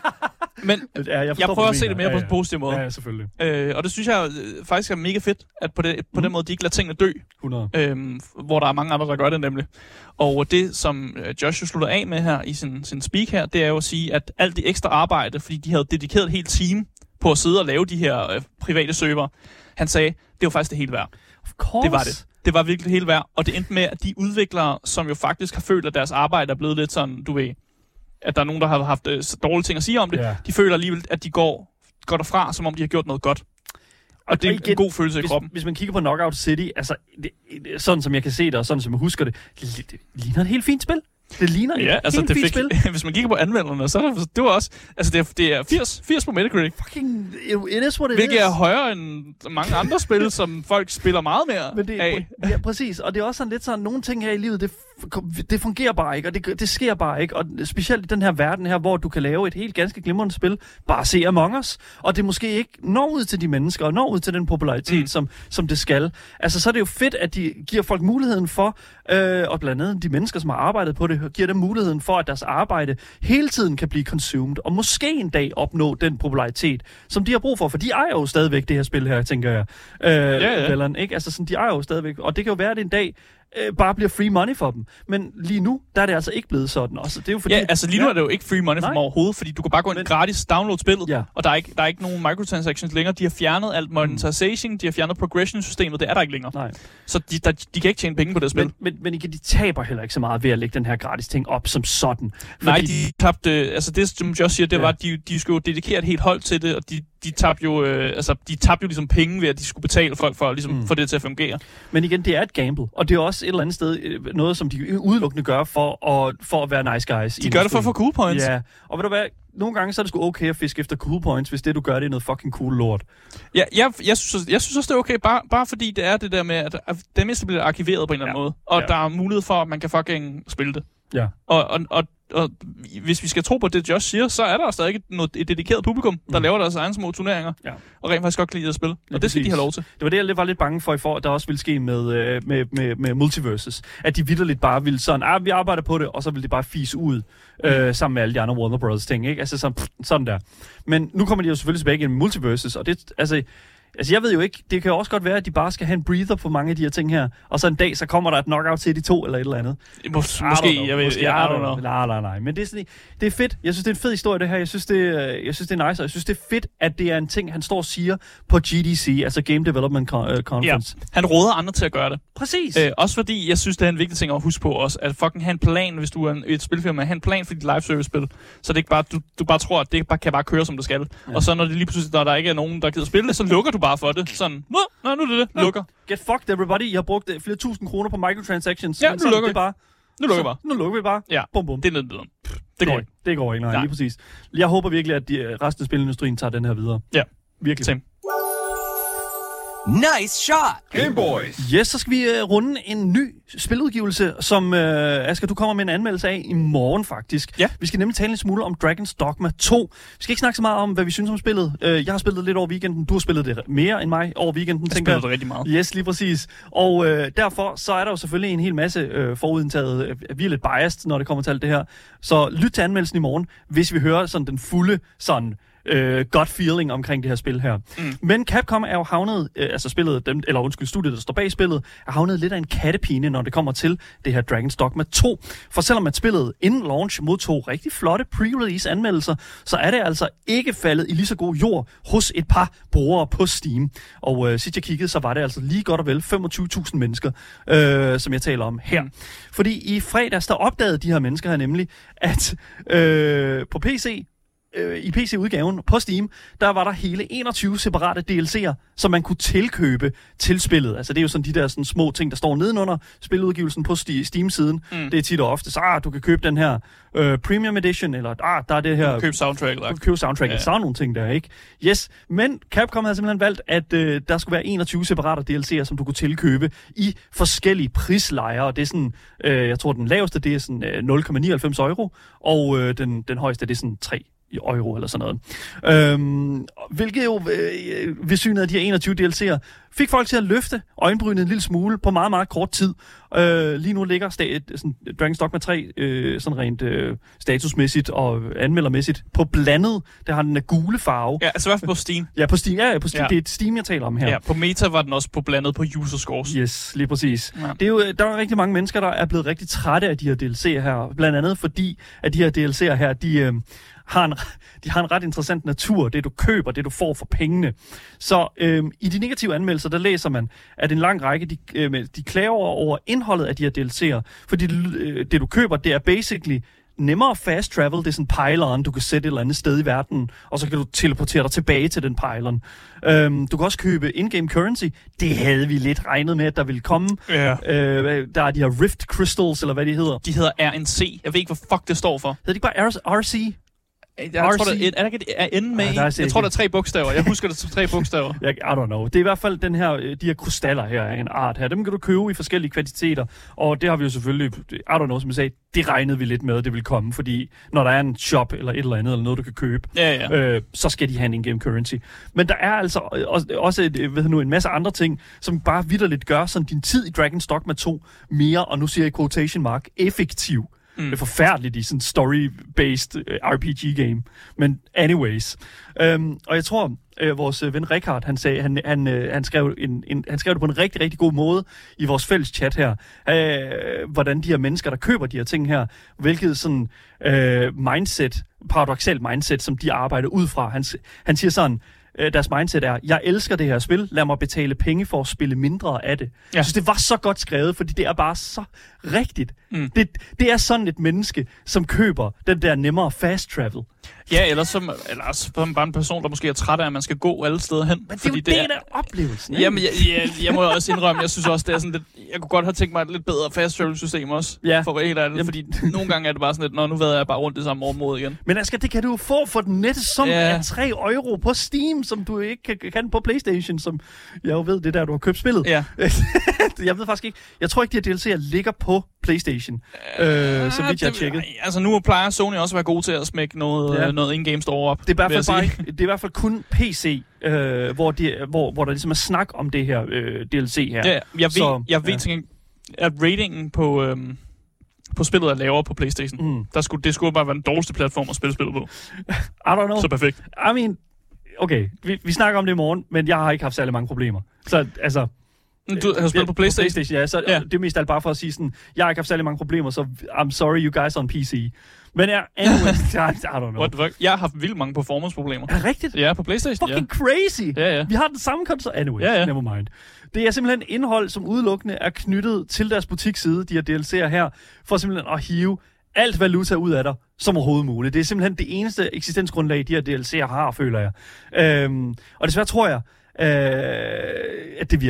Men ja, jeg, jeg prøver at se det mere ja, ja. på en positiv måde. Ja, ja, selvfølgelig. Øh, og det synes jeg øh, faktisk er mega fedt, at på, det, på mm. den måde, de ikke lader tingene dø. hundrede Øhm, hvor der er mange andre, der gør det nemlig. Og det, som Josh slutter af med her i sin, sin speak her, det er jo at sige, at alt det ekstra arbejde, fordi de havde dedikeret et helt team på at sidde og lave de her øh, private server. Han sagde, det var faktisk det hele værd. Of course. Det var det. Det var virkelig det hele værd. Og det endte med, at de udviklere, som jo faktisk har følt, at deres arbejde er blevet lidt sådan, du ved, at der er nogen, der har haft øh, dårlige ting at sige om det, yeah. de føler alligevel, at de går, går derfra, som om de har gjort noget godt. Og det er igen, en god følelse hvis, i kroppen. Hvis man kigger på Knockout City, altså, det, sådan som jeg kan se det, og sådan som jeg husker det, det, det ligner et helt fint spil. Det ligner ja, et altså helt det fint fik, spil. Hvis man kigger på anmelderne, så er det, det var også, altså det er, det er firs, firs på Metacritic. Fucking, it is what it hvilket is. er højere end mange andre spil, som folk spiller meget mere Men det, af. Ja, præcis. Og det er også sådan lidt sådan, nogle ting her i livet, det, det fungerer bare ikke, og det, det sker bare ikke. Og specielt i den her verden her, hvor du kan lave et helt ganske glimrende spil, bare se Among Us, og det måske ikke når ud til de mennesker, og når ud til den popularitet, mm. som, som det skal. Altså, så er det jo fedt, at de giver folk muligheden for, øh, og blandt andet de mennesker, som har arbejdet på det, giver dem muligheden for, at deres arbejde hele tiden kan blive consumed, og måske en dag opnå den popularitet, som de har brug for, for de ejer jo stadigvæk det her spil her, tænker jeg. Øh, ja, ja. Velleren, ikke? Altså, sådan, de ejer jo stadigvæk, og det kan jo være, at en dag øh, bare bliver free money for dem. Men lige nu, der er det altså ikke blevet sådan. Og så, det er jo fordi, ja, altså lige nu er det jo ikke free money for dem overhovedet, fordi du kan bare gå ind men, gratis download spillet, ja. Og der er, ikke, der er ikke nogen microtransactions længere. De har fjernet alt monetization, mm. de har fjernet progression-systemet, det er der ikke længere. Nej. Så de, der, de kan ikke tjene penge på det spil. Men, men, men igen, de taber heller ikke så meget ved at lægge den her gratis ting op som sådan. Nej, de tabte, altså det som Josh siger, det ja. var, at de, de skulle jo dedikere et helt hold til det, og de de tabte jo, øh, altså, de tabte jo ligesom penge ved, at de skulle betale folk for ligesom, mm. for det til at fungere. Men igen, det er et gamble, og det er også et eller andet sted øh, noget, som de udelukkende gør for at, for at være nice guys. De gør det for at få cool points. Ja, og ved du hvad, nogle gange så er det sgu okay at fiske efter cool points, hvis det du gør, det er noget fucking cool lort. Ja, jeg, jeg, synes, jeg synes også, det er okay, bare, bare fordi det er det der med, at det meste bliver arkiveret på en eller anden ja. måde, og ja. der er mulighed for, at man kan fucking spille det. Ja. Og, og, og Og hvis vi skal tro på det, Josh siger, så er der stadig noget, et dedikeret publikum, der mm. laver deres egne små turneringer, ja. og rent faktisk godt kan lide at spille. Ja, og det skal præcis. De have lov til. Det var det, jeg var lidt bange for, i for at der også ville ske med, med, med, med Multiverses. At de vitterligt bare ville sådan, ah, vi arbejder på det, og så ville det bare fise ud, mm. øh, sammen med alle de andre Warner Brothers ting, ikke? Altså sådan, pff, sådan der. Men nu kommer de jo selvfølgelig tilbage igen med Multiverses, og det, altså... Altså, jeg ved jo ikke, det kan jo også godt være, at de bare skal have en breather på mange af de her ting her, og så en dag, så kommer der et Knockout City to eller et eller andet. Mås- måske, jeg ved ikke, I don't know. Nej, nej, nej, men det er, sådan, det er fedt. Jeg synes, det er en fed historie, det her. Jeg synes, det, jeg synes, det er nice, og jeg synes, det er fedt, at det er en ting, han står og siger på G D C, altså Game Development Conference. Ja, han råder andre til at gøre det. Præcis. Øh, også fordi, jeg synes, det er en vigtig ting at huske på også, at fucking have en plan, hvis du er en, et spilfirma, have en plan for dit live service spil, så det ikke bare, du, du bare tror, at det bare, kan bare køre, som det skal. Ja. Og så når det lige pludselig, når der ikke er nogen, der gider spille det, så lukker du bare for det. Sådan, Nå, nå, nu er det det. Lukker. Get fucked, everybody. Jeg har brugt flere tusind kroner på microtransactions. Ja, nu lukker vi bare. Nu lukker vi bare. Nu lukker vi bare. Ja, bum, bum. Det er noget, det går ikke. Det går ikke, nej, lige præcis. Jeg håber virkelig, at de, resten af spilindustrien tager den her videre. Ja, virkelig. Same. Nice shot! Game Boys! Yes, så skal vi uh, runde en ny spiludgivelse, som uh, Asger, du kommer med en anmeldelse af i morgen faktisk. Ja. Vi skal nemlig tale en smule om Dragon's Dogma to. Vi skal ikke snakke så meget om, hvad vi synes om spillet. Uh, jeg har spillet lidt over weekenden. Du har spillet det mere end mig over weekenden. Jeg spiller det rigtig meget. Yes, lige præcis. Og uh, derfor så er der jo selvfølgelig en hel masse uh, forudindtaget. Uh, vi er lidt biased, når det kommer til alt det her. Så lyt til anmeldelsen i morgen, hvis vi hører sådan den fulde sådan øh, godt feeling omkring det her spil her. Mm. Men Capcom er jo havnet, øh, altså spillet, dem, eller undskyld, studiet, der står bag spillet, er havnet lidt af en kattepine, når det kommer til det her Dragon's Dogma to. For selvom at spillet inden launch modtog rigtig flotte pre-release anmeldelser, så er det altså ikke faldet i lige så god jord hos et par brugere på Steam. Og øh, sidst jeg kiggede, så var det altså lige godt og vel femogtyve tusind mennesker, øh, som jeg taler om her. Mm. Fordi i fredags, der opdagede de her mennesker her nemlig, at øh, på P C, i P C-udgaven på Steam, der var der hele enogtyve separate D L C'er, som man kunne tilkøbe til spillet. Altså det er jo sådan de der sådan små ting, der står nedenunder spiludgivelsen på Steam-siden. Mm. Det er tit og ofte, så ah, du kan købe den her øh, Premium Edition, eller ah, der er det her... Køb soundtrack. Du kan købe soundtrack, ja. Sådan nogle ting der, ikke? Yes, men Capcom havde simpelthen valgt, at øh, der skulle være enogtyve separate D L C'er, som du kunne tilkøbe i forskellige prislejer. Og det er sådan, øh, jeg tror den laveste, det er sådan øh, nul komma nioghalvfems euro, og øh, den, den højeste, det er sådan tre i euro eller sådan noget. Øhm, hvilket jo øh, ved synet af de her enogtyve D L C'er fik folk til at løfte øjenbrynet en lille smule på meget, meget kort tid. Øh, lige nu ligger sta- sådan, Dragon's Dogma tre øh, sådan rent øh, statusmæssigt og anmeldermæssigt på blandet. Der har den af gule farve. Ja, altså i hvert fald på Steam. Ja, på Steam. Ja, på Steam. Ja. Det er et Steam, jeg taler om her. Ja, på Meta var den også på blandet på user scores. Yes, lige præcis. Ja. Det er jo, der er rigtig mange mennesker, der er blevet rigtig trætte af de her D L C'er her. Blandt andet fordi, at de her D L C'er her, de... Øh, har en, de har en ret interessant natur, det du køber, det du får for pengene. Så øhm, i de negative anmeldelser, der læser man, at en lang række, de, øh, de klager over indholdet af de her D L C'er, fordi det, øh, det du køber, det er basically nemmere fast travel, det er sådan en pylon, du kan sætte et eller andet sted i verden, og så kan du teleportere dig tilbage til den pylon. Øhm, du kan også købe in-game currency, det havde vi lidt regnet med, at der ville komme. Ja. Øh, der er de her Rift Crystals, eller hvad de hedder. De hedder R N C, jeg ved ikke, hvad fuck det står for. Hedder de ikke bare R C? Jeg tror, der er, er der ikke et N med ja, i? Jeg tror, der er tre bogstaver. Jeg husker, der er tre bogstaver. I don't know. Det er i hvert fald den her, de her krystaller her, en art her. Dem kan du købe i forskellige kvantiteter. Og det har vi jo selvfølgelig, I don't know, som jeg sagde, det regnede vi lidt med, at det ville komme. Fordi når der er en shop eller et eller andet, eller noget, du kan købe, ja, ja. Øh, så skal de have en in-game currency. Men der er altså også et, ved nu, en masse andre ting, som bare vitterligt gør sådan din tid i Dragon's Dogma to mere, og nu siger jeg quotation mark, effektiv. Mm. Det er forfærdeligt i sådan en story-based uh, R P G-game. Men anyways. Um, og jeg tror, uh, vores uh, ven Richard, han, sagde, han, han, uh, han, skrev en, en, han skrev det på en rigtig, rigtig god måde i vores fælles chat her. Uh, hvordan de her mennesker, der køber de her ting her, hvilket sådan uh, mindset, paradoksalt mindset, som de arbejder ud fra. Han, han siger sådan, deres mindset er, jeg elsker det her spil, lad mig betale penge for at spille mindre af det. Ja. Jeg synes, det var så godt skrevet, fordi det er bare så rigtigt. Mm. Det, det er sådan et menneske, som køber den der nemmere fast travel. Ja, eller som, eller som bare en person, der måske er træt af, at man skal gå alle steder hen. Men det er jo det, der oplevelsen, ikke? Jamen, jeg, jeg, jeg må også indrømme, jeg synes også, det er sådan lidt, jeg kunne godt have tænkt mig et lidt bedre fast travel system også, ja. For at være helt ærlig, jamen. Fordi nogle gange er det bare sådan lidt, nå, nu ved jeg bare rundt det samme område igen. Men Asger, det kan du jo få for den nette sum ja. Af tre euro på Steam, som du ikke kan, kan på PlayStation, som jeg jo ved, det er der, du har købt spillet. Ja. Jeg ved faktisk ikke, jeg tror ikke, de her D L C'er ligger på PlayStation, øh, øh, så vidt jeg har tjekket. Altså nu plejer Sony også at være god til at smække noget, ja. noget in-game store op. Det er, i hvert fald bare, det er i hvert fald kun P C, øh, hvor, de, hvor, hvor der ligesom er snak om det her øh, D L C her. Ja, jeg ved, så, jeg ved ja. at ratingen på, øhm, på spillet er lavere på PlayStation. Mm. Der skulle, det skulle bare være den dårligste platform at spille spillet på. I don't know. Så perfekt. I mean, okay, vi, vi snakker om det i morgen, men jeg har ikke haft særlig mange problemer. Så altså... Du har spillet på PlayStation? På PlayStation, ja. Så ja. Det er mest alt bare for at sige sådan, jeg har ikke haft særlig mange problemer, så I'm sorry you guys on P C. Men ja, anyways, I, I don't know. What the fuck? Jeg har haft vildt mange performance-problemer. Er det rigtigt? Ja, på PlayStation, fucking ja. Crazy! Ja, ja. Vi har den samme konsol. Anyways, ja, ja. Never mind. Det er simpelthen indhold, som udelukkende er knyttet til deres butiksside, de her D L C'er her, for simpelthen at hive alt valuta ud af dig, som overhovedet muligt. Det er simpelthen det eneste eksistensgrundlag, de her D L C'er har, føler jeg. Øhm, og desværre tror jeg, øh, at det virker.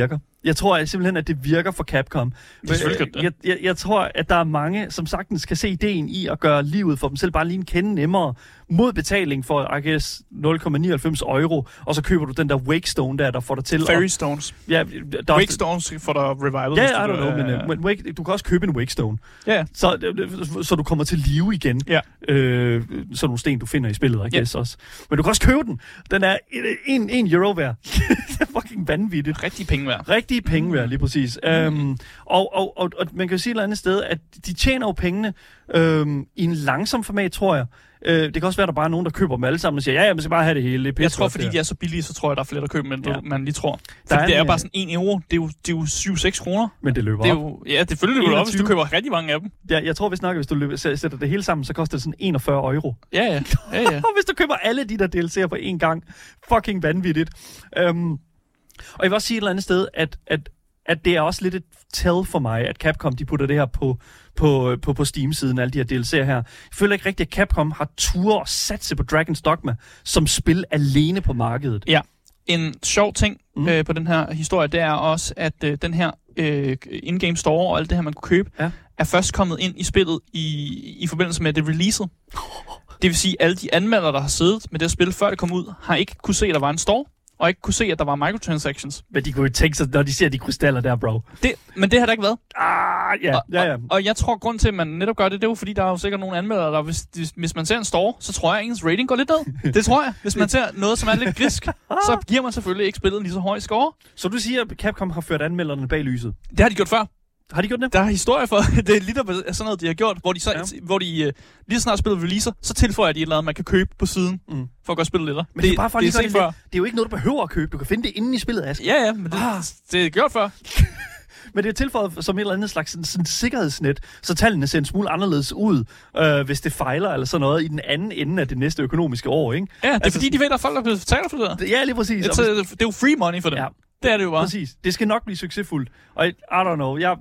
Jeg tror at simpelthen, at det virker for Capcom. Det jeg, jeg, jeg tror, at der er mange, som sagtens kan se ideen i at gøre livet for dem selv bare lige en kende nemmere mod betaling for, I guess, nul komma nioghalvfems euro, og så køber du den der Wake Stone der, der får dig til... Fairy Stones. Ja, der Wake Stones får dig revival. Ja, yeah, I don't know, men, uh, men Wake, du kan også købe en Wake Stone. Ja. Yeah. Så, så du kommer til live igen. Ja. Yeah. Øh, sådan nogle sten, du finder i spillet, I guess yeah. også. Men du kan også købe den. Den er en, en euro værd. Det er fucking vanvittigt. Rigtig penge værd. Rigtig penge værd, lige præcis. Mm. Um, og, og, og, og man kan jo sige et eller andet sted, at de tjener jo pengene øhm, i en langsom format, tror jeg. Øh, det kan også være, at der bare er nogen, der køber dem alle sammen og siger, ja, ja, man skal bare have det hele. Det jeg tror, fordi de er så billige, så tror jeg, der er flere, der køber dem, end ja. man lige tror. For er det er en, bare sådan en euro. Det er jo, det er jo syv seks kroner. Men det løber det er op. Jo, ja, det følger det op, hvis du køber rigtig mange af dem. Ja, jeg tror, vi snakker, hvis du løber, sætter det hele sammen, så koster det sådan enogfyrre euro. Ja, ja. ja, ja. Og hvis du køber alle de der D L C'er på én gang, fucking vanvittigt. Um, og jeg vil også sige et eller andet sted, at, at at det er også lidt et tell for mig, at Capcom de putter det her på, på, på, på Steam-siden, alle de her D L C'er her. Jeg føler ikke rigtigt, at Capcom har tur og satse på Dragon's Dogma som spil alene på markedet. Ja, en sjov ting mm. øh, på den her historie, det er også, at øh, den her øh, in-game store og alt det her, man kunne købe, ja. er først kommet ind i spillet i, i forbindelse med det releaset. Det vil sige, at alle de anmeldere, der har siddet med det spil, før det kom ud, har ikke kunne se, at der var en store, og ikke kunne se, at der var microtransactions. Men de kunne jo tænke sig, når de ser de krystaller der, bro. Det, men det har der ikke været. Ah, ja, og, ja, ja. Og, og jeg tror, grund til, at man netop gør det, det er jo, fordi der er jo sikkert nogle anmeldere, der hvis, hvis man ser en store, så tror jeg, at ens rating går lidt ned. Det tror jeg. Hvis man ser noget, som er lidt grisk, så giver man selvfølgelig ikke spillet en lige så høj score. Så du siger, at Capcom har ført anmelderne bag lyset? Det har de gjort før. Har de gjort det? Der er historie for, det er lidt af sådan noget, de har gjort, hvor de, så, ja. hvor de uh, lige snart spillet releaser, så tilføjer de et eller andet, man kan købe på siden, mm. for at gøre spillet lettere. Men det, det er bare for det, det, det, det, det, det er jo ikke noget, du behøver at købe. Du kan finde det inde i spillet, Ask. Ja, ja, men det, ah. det er gjort før. Men det er tilføjet som et eller andet slags sådan, sådan sikkerhedsnet, så tallene ser en smule anderledes ud, øh, hvis det fejler eller sådan noget i den anden ende af det næste økonomiske år, ikke? Ja, det er altså, fordi, de ved, at der er folk, der betaler for det der. Ja, lige præcis. Det er, det er jo free money for dem. Ja. Det er det jo bare. Præcis. Det skal nok blive succesfuldt. Og I, I don't know, jeg...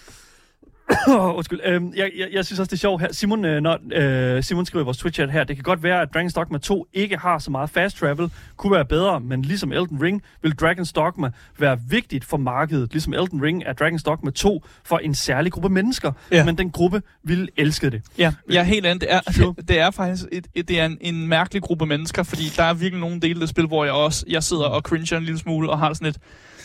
Oh, undskyld. Øhm, jeg, jeg, jeg synes også, det er sjovt her. Simon, øh, når, øh, Simon skriver i vores Twitch-chat her, det kan godt være, at Dragon's Dogma to ikke har så meget fast travel, kunne være bedre, men ligesom Elden Ring vil Dragon's Dogma være vigtigt for markedet. Ligesom Elden Ring er Dragon's Dogma to for en særlig gruppe mennesker, ja. men den gruppe vil elske det. Ja, jeg er helt andet. Det er, sure. det er faktisk et, et, det er en, en mærkelig gruppe mennesker, fordi der er virkelig nogle dele af spil, hvor jeg også jeg sidder og cringer en lille smule og har sådan et...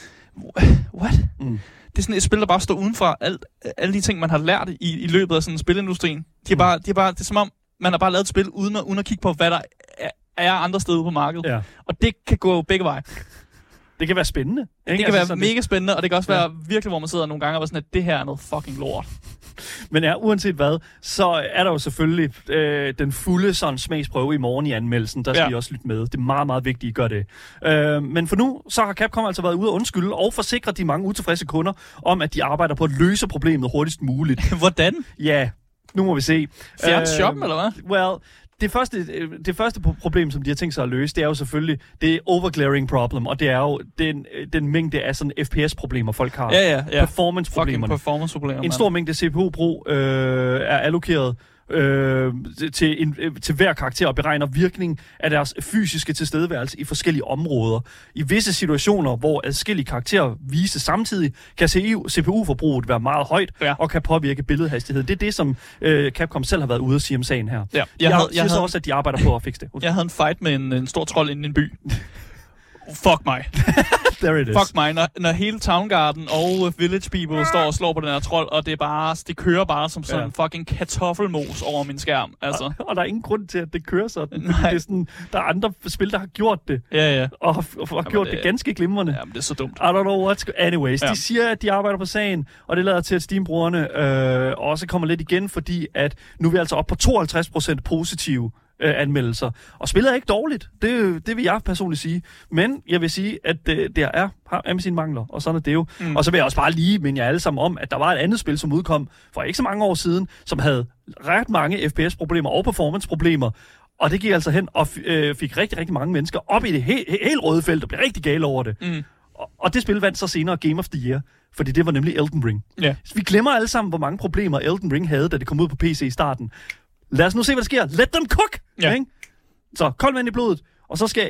What? Mm. Det er sådan et spil, der bare står uden for alt, alle de ting, man har lært i, i løbet af sådan spillindustrien. De er bare, de er bare, det er som om, man har bare lavet et spil, uden at, uden at kigge på, hvad der er, er andre steder på markedet. Ja. Og det kan gå begge veje. Det kan være spændende. Ikke? Det kan altså, være mega spændende, og det kan også ja. være virkelig, hvor man sidder nogle gange og var sådan, at det her er noget fucking lort. Men ja, uanset hvad, så er der jo selvfølgelig øh, den fulde sådan smagsprøve i morgen i anmeldelsen. Der skal ja. I også lytte med. Det er meget, meget vigtigt, at I gør det. Øh, men for nu, så har Capcom altså været ude og undskylde og forsikre de mange utilfredse kunder om, at de arbejder på at løse problemet hurtigst muligt. Hvordan? Ja, nu må vi se. Fjern øh, shoppen, eller hvad? Well... Det første, det første problem, som de har tænkt sig at løse, det er jo selvfølgelig det overglaring problem, og det er jo den, den mængde af sådan F P S-problemer, folk har. Ja, ja, ja. Performance-problemerne. Performance-problemer, en stor mængde C P U-brug øh, er allokeret øh, til, en, til hver karakter og beregner virkning af deres fysiske tilstedeværelse i forskellige områder. I visse situationer, hvor adskillige karakterer vises samtidig, kan C P U-forbruget være meget højt ja. og kan påvirke billedhastigheden. Det er det, som øh, Capcom selv har været ude at sige om sagen her. Ja. Jeg, jeg, havde, jeg synes havde, også, at de arbejder på at fikse det. Jeg havde en fight med en, en stor trold inde i en by. Fuck mig. There it is. Fuck mig, når, når hele Town Garden og Village People står og slår på den her trold, og det er bare, det kører bare som sådan en ja. fucking kartoffelmos over min skærm. Altså. Og, og der er ingen grund til, at det kører sådan. Det er sådan, der er andre spil, der har gjort det. Ja, ja. Og har, og har gjort det, det ganske glimrende. Jamen, det er så dumt. I don't know what's... Anyways, ja. de siger, at de arbejder på sagen, og det lader til, at Steam-brugerne øh, også kommer lidt igen, fordi at nu er vi altså op på tooghalvtreds procent positive Øh, anmeldelser. Og spillet er ikke dårligt. Det, det vil jeg personligt sige. Men jeg vil sige, at det, der er, har med sine mangler, og sådan er det jo. Mm. Og så vil jeg også bare lige minde jer alle sammen om, at der var et andet spil, som udkom for ikke så mange år siden, som havde ret mange F P S-problemer og performance-problemer. Og det gik altså hen og f- øh, fik rigtig, rigtig mange mennesker op i det he- he- helt røde felt og blev rigtig gale over det. Mm. Og, og det spil vandt så senere Game of the Year, fordi det var nemlig Elden Ring. Yeah. Vi glemmer alle sammen, hvor mange problemer Elden Ring havde, da det kom ud på P C i starten. Lad os nu se, hvad der sker. Let them cook! Ja. Ikke? Så, koldt vand i blodet. Og så skal I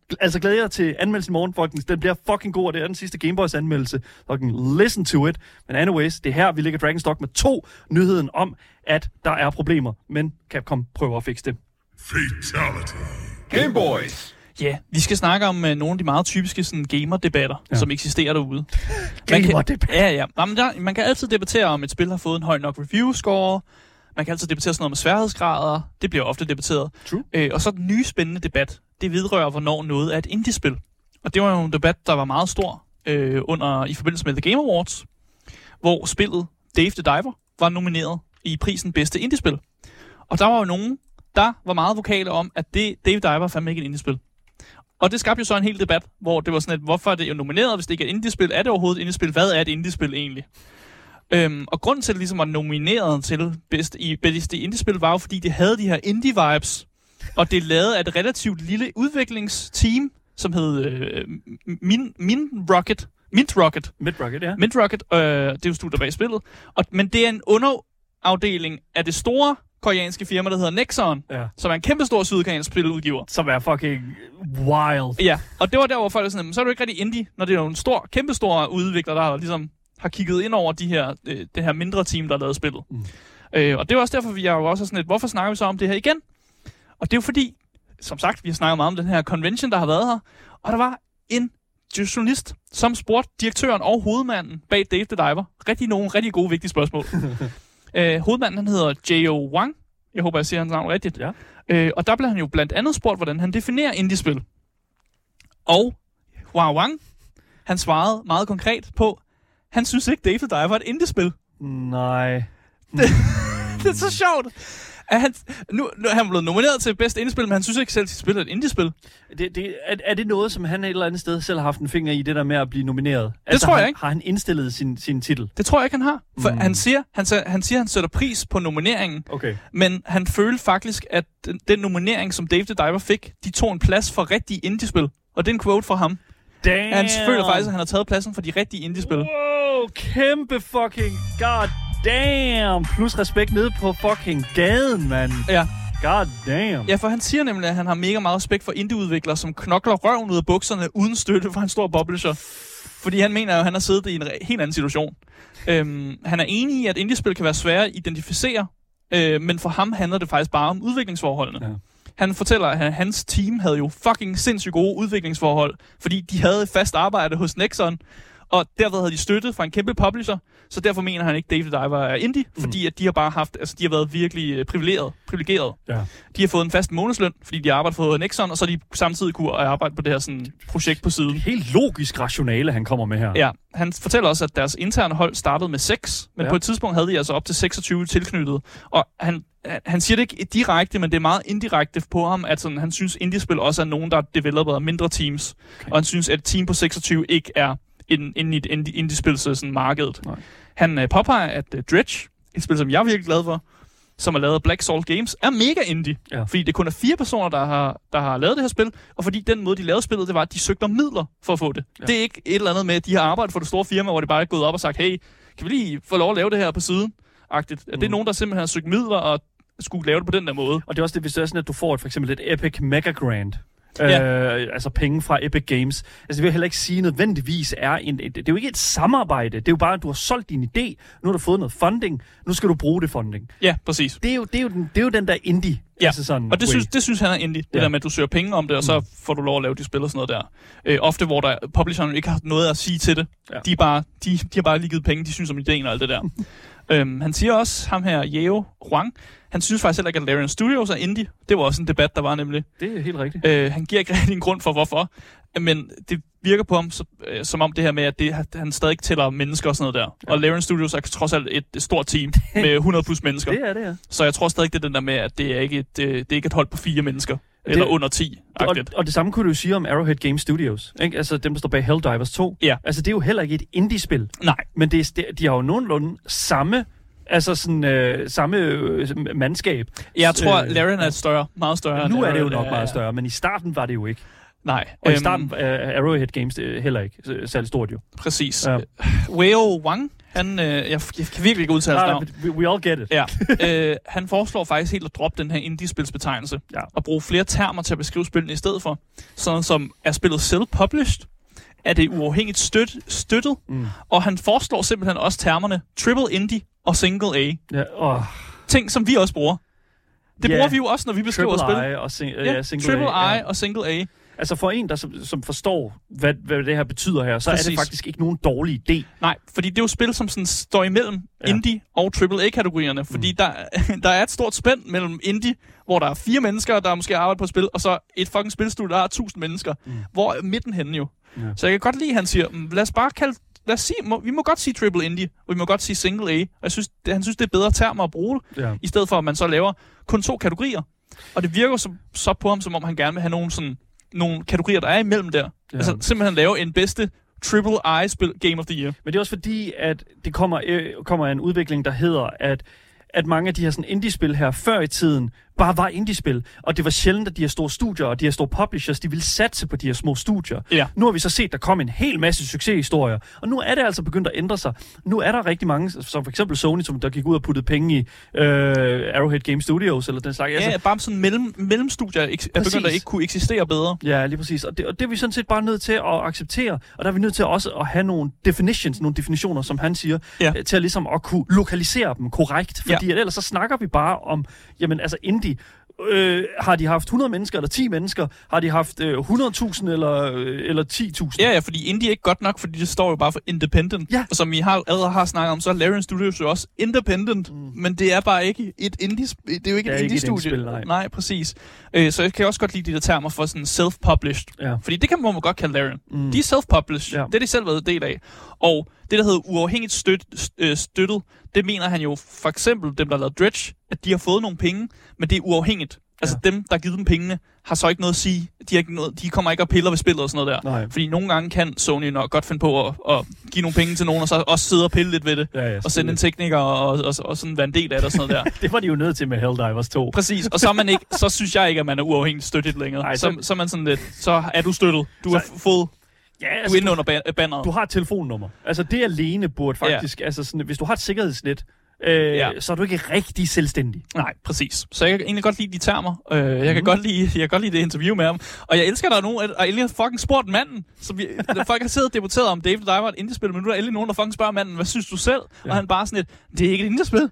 Altså, glæder jeg til anmeldelsen i morgen, folkens. Den bliver fucking god, og det er den sidste Gameboys anmeldelse. Fucking listen to it. Men anyways, det er her, vi ligger Dragonstock med to nyheden om, at der er problemer. Men Capcom prøver at fikse det. Fatality. Gameboys. Ja, yeah, vi skal snakke om uh, nogle af de meget typiske sådan, gamer-debatter, ja. som eksisterer derude. Gamer-debatter? Ja, ja. Jamen, der, man kan altid debattere, om et spil har fået en høj nok review-score. Man kan altid debattere sådan noget med sværhedsgrader. Det bliver ofte debatteret. True. Øh, og så den nye spændende debat, det vedrører, hvornår noget er et indie-spil. Og det var jo en debat, der var meget stor øh, under i forbindelse med The Game Awards, hvor spillet Dave the Diver var nomineret i prisen bedste indie-spil. Og der var jo nogen, der var meget vokale om, at det Dave the Diver er fandme ikke et indie-spil. Og det skabte jo så en hel debat, hvor det var sådan et, hvorfor er det jo nomineret, hvis det ikke er et indie-spil? Er det overhovedet et indie-spil? Hvad er et indie-spil egentlig? Øhm, og grunden til, at det ligesom var nomineret til bedst i bedste indie-spil, var jo, fordi det havde de her indie-vibes, og det lavede af et relativt lille udviklingsteam, som hed øh, Min, Min Rocket. Mint Rocket. Mint Rocket, ja. Mint Rocket, øh, det er jo studiet bag spillet. Og, men det er en underafdeling af det store koreanske firma, der hedder Nexon, ja. som er en kæmpe stor sydkoreansk spiludgiver. Som er fucking wild. Ja, og det var der, hvor folk er sådan, så er du ikke rigtig indie, når det er jo en stor, kæmpe stor udvikler, der har ligesom har kigget ind over de her, øh, det her mindre team, der har lavet spillet. Mm. Øh, og det er også derfor, vi er jo også sådan lidt, hvorfor snakker vi så om det her igen? Og det er jo fordi, som sagt, vi har snakket meget om den her convention, der har været her, og der var en journalist, som spurgte direktøren og hovedmanden bag Dave the Diver rigtig nogle rigtig gode, vigtige spørgsmål. øh, hovedmanden, han hedder J O Wang. Jeg håber, jeg siger hans navn rigtigt. Ja. Øh, og der blev han jo blandt andet spurgt, hvordan han definerer indie-spil. Og Wow Wang, han svarede meget konkret på, han synes ikke, Dave the Diver er et indie-spil. Nej. Det, det er så sjovt. Er han, nu, nu er han blevet nomineret til bedste indie-spil, men han synes ikke selv, at spillet er et indie-spil. Det, det, er, er det noget, som han et eller andet sted selv har haft en finger i, det der med at blive nomineret? Det altså, tror jeg han, ikke. Har han indstillet sin, sin titel? Det tror jeg ikke, han har. For mm. han, siger, han, han siger, han sætter pris på nomineringen, okay. men han følte faktisk, at den, den nominering, som Dave the Diver fik, de tog en plads for rigtige indie-spil. Og det er en quote fra ham. Damn. Han føler faktisk, at han har taget pladsen for de rigtige indie-spil. Wow, kæmpe fucking god damn. Plus respekt nede på fucking gaden, mand. Ja. God damn. Ja, for han siger nemlig, at han har mega meget respekt for indie-udviklere, som knokler røven ud af bukserne uden støtte fra en stor publisher. Fordi han mener jo, at han har siddet i en helt anden situation. Øhm, han er enig i, at indie-spil kan være svære at identificere, øh, men for ham handler det faktisk bare om udviklingsforholdene. Ja. Han fortæller, at hans team havde jo fucking sindssygt gode udviklingsforhold, fordi de havde fast arbejde hos Nexon, og derved havde de støttet fra en kæmpe publisher, så derfor mener han ikke, at Dave the Diver er indie, mm. fordi at de har bare haft, altså de har været virkelig privilegeret, privilegeret. Ja. De har fået en fast månedsløn, fordi de har arbejdet for Nexon, og så de samtidig kunne arbejde på det her sådan, projekt på siden. Helt logisk rationale, han kommer med her. Ja, han fortæller også, at deres interne hold startede med seks, men ja. på et tidspunkt havde de altså op til seksogtyve tilknyttet, og han Han siger det ikke direkte, men det er meget indirekte på ham, at sådan, han synes, indie-spil også er nogen, der developer af mindre teams. Okay. Og han synes, at et team på seksogtyve ikke er inde i et indie-spil-markedet. Han øh, påpeger, at uh, Dredge, et spil, som jeg er virkelig glad for, som er lavet af Black Salt Games, er mega indie. Ja. Fordi det kun er fire personer, der har, der har lavet det her spil, og fordi den måde, de lavede spillet, det var, at de søgte om midler for at få det. Ja. Det er ikke et eller andet med, at de har arbejdet for det store firma, hvor de bare er gået op og sagt, hey, kan vi lige få lov at lave det her på siden? Agtigt. Mm. Det er nogen, der simpelthen har søgt midler og skulle lave det på den der måde. Og det er også det, hvis det er sådan, at du får et, for eksempel et Epic Mega Grant. Ja. Øh, altså penge fra Epic Games. Altså det vil heller ikke sige nødvendigvis er en, et, det er jo ikke et samarbejde. Det er jo bare, at du har solgt din idé. Nu har du fået noget funding. Nu skal du bruge det funding. Ja, præcis. Det er jo, det er jo, den, det er jo den der indie. Ja, altså sådan, og det synes, det synes han er indie. Det ja. der med, at du søger penge om det, og så mm. får du lov at lave de spil og sådan noget der. Øh, ofte, hvor der publisheren ikke har noget at sige til det. Ja. De, er bare, de, de har bare lige givet penge. De synes om ideen og alt det der. øhm, han siger også, ham her, Yeo Huang, han synes faktisk heller ikke, at Larian Studios er indie. Det var også en debat, der var nemlig. Det er helt rigtigt. Øh, han giver ikke rigtig en grund for, hvorfor. Men det virker på ham, så, øh, som om det her med, at det, han stadig ikke tæller mennesker og sådan noget der. Ja. Og Larian Studios er trods alt et, et stort team med hundrede plus mennesker. Det er det, ja. Så jeg tror stadig, det er den der med, at det er ikke et, det er ikke et hold på fire mennesker. Eller det, under ti. Og, og det samme kunne du jo sige om Arrowhead Game Studios. Ikke? Altså dem, der står bag Helldivers to. Ja. Altså det er jo heller ikke et indie-spil. Nej. Men det er, de har jo nogenlunde samme... Altså sådan øh, samme øh, mandskab. Jeg tror, øh, Larian er større, meget større. Nu er det jo nok meget større, men i starten var det jo ikke. Nej. Og øhm, i starten er uh, Arrowhead Games heller ikke særlig stort jo. Præcis. Ja. Weo Wang, han, øh, jeg, jeg kan virkelig ikke udtale hans navn. We, we all get it. Ja, øh, han foreslår faktisk helt at droppe den her indie-spilsbetegnelse, ja. og bruge flere termer til at beskrive spillene i stedet for. Sådan som, er spillet self-published? Er det uafhængigt støt, støttet? Mm. Og han foreslår simpelthen også termerne triple indie og single A. Ja, oh. Ting, som vi også bruger. Det yeah. bruger vi jo også, når vi beskriver triple spil. I og sing- ja, ja, single triple A. I Ja. og single A. Altså for en, der som, som forstår, hvad, hvad det her betyder her, så Præcis. er det faktisk ikke nogen dårlig idé. Nej, fordi det er jo spil, som sådan står imellem ja. indie og triple A-kategorierne. Fordi mm. der, der er et stort spænd mellem indie, hvor der er fire mennesker, der måske arbejder på et spil, og så et fucking spilstudie, der har tusind mennesker. Mm. Hvor er midten henne jo? Ja. Så jeg kan godt lide, at han siger, lad os bare kalde, lad os sige, må, vi må godt sige triple indie, og vi må godt sige single A. Og jeg synes, det, han synes, det er bedre termer at bruge, ja. I stedet for, at man så laver kun to kategorier. Og det virker så, så på ham, som om han gerne vil have nogle, sådan, nogle kategorier, der er imellem der. Ja. Altså simpelthen lave en bedste triple I-spil Game of the Year. Men det er også fordi, at det kommer, øh, kommer en udvikling, der hedder, at at mange af de her sådan indie-spil her før i tiden bare var indie-spil, og det var sjældent, at de her store studier og de her store publishers, de ville satse på de her små studier. Ja. Nu har vi så set, at der kom en hel masse succeshistorier, og nu er det altså begyndt at ændre sig. Nu er der rigtig mange, som for eksempel Sony, som der gik ud og puttede penge i øh, Arrowhead Game Studios, eller den slags. Ja, altså, bare sådan mellem, mellemstudier er begyndt at ikke kunne eksistere bedre. Ja, lige præcis. Og det, og det er vi sådan set bare nødt til at acceptere, og der er vi nødt til også at have nogle definitions, nogle definitioner, som han siger, ja. til at ligesom at kunne lokalisere dem korrekt, fordi ja. ellers så snakker vi bare om, jamen altså indie. Øh, har de haft hundrede mennesker eller ti mennesker? Har de haft øh, hundrede tusind eller, øh, eller ti tusind? Ja, ja, fordi indie er ikke godt nok, fordi det står jo bare for independent. Ja. Og som vi har, allerede har snakket om, så er Larian Studios jo også independent, mm. men det er bare ikke et indie, det er jo ikke det er et indie-studie. Indie nej. nej, præcis. Øh, så jeg kan også godt lide de der termer for sådan self-published. Ja. Fordi det kan man godt kalde Larian. Mm. De er self-published. Ja. Det er de selv været del af. Og det, der hedder uafhængigt støt, øh, støttet, det mener han jo for eksempel, dem der har lavet Dredge, at de har fået nogle penge, men det er uafhængigt. Altså ja. dem, der har givet dem pengene, har så ikke noget at sige. De, har ikke noget, de kommer ikke og piller ved spillet og sådan noget der. Nej. Fordi nogle gange kan Sony nok godt finde på at, at give nogle penge til nogen, og så også sidde og pille lidt ved det. Ja, ja, og sende en tekniker og, og, og, og sådan være en del af det og sådan noget der. Det var de jo nødt til med Helldivers to. Præcis, og så, er man ikke, så synes jeg ikke, at man er uafhængigt støttet længere. Nej, så, så, så, er man sådan lidt, så er du støttet. Du så, har fået... Ja, altså, du er inde under banneret. Du har et telefonnummer. Altså det alene burde faktisk... Ja. Altså sådan, hvis du har et sikkerhedsnet, øh, ja. så er du ikke rigtig selvstændig. Nej, præcis. Så jeg kan egentlig godt lide de termer. Øh, jeg, mm. kan godt lide, jeg kan godt lide det interview med ham. Og jeg elsker, at der er nogen, og endelig har fucking spurgt manden. Så vi, folk har siddet og debatteret om David Diver er et indie-spil, men nu er der endelig nogen, der fucking spørger manden, hvad synes du selv? Ja. Og han bare sådan et, det er ikke et indie-spil.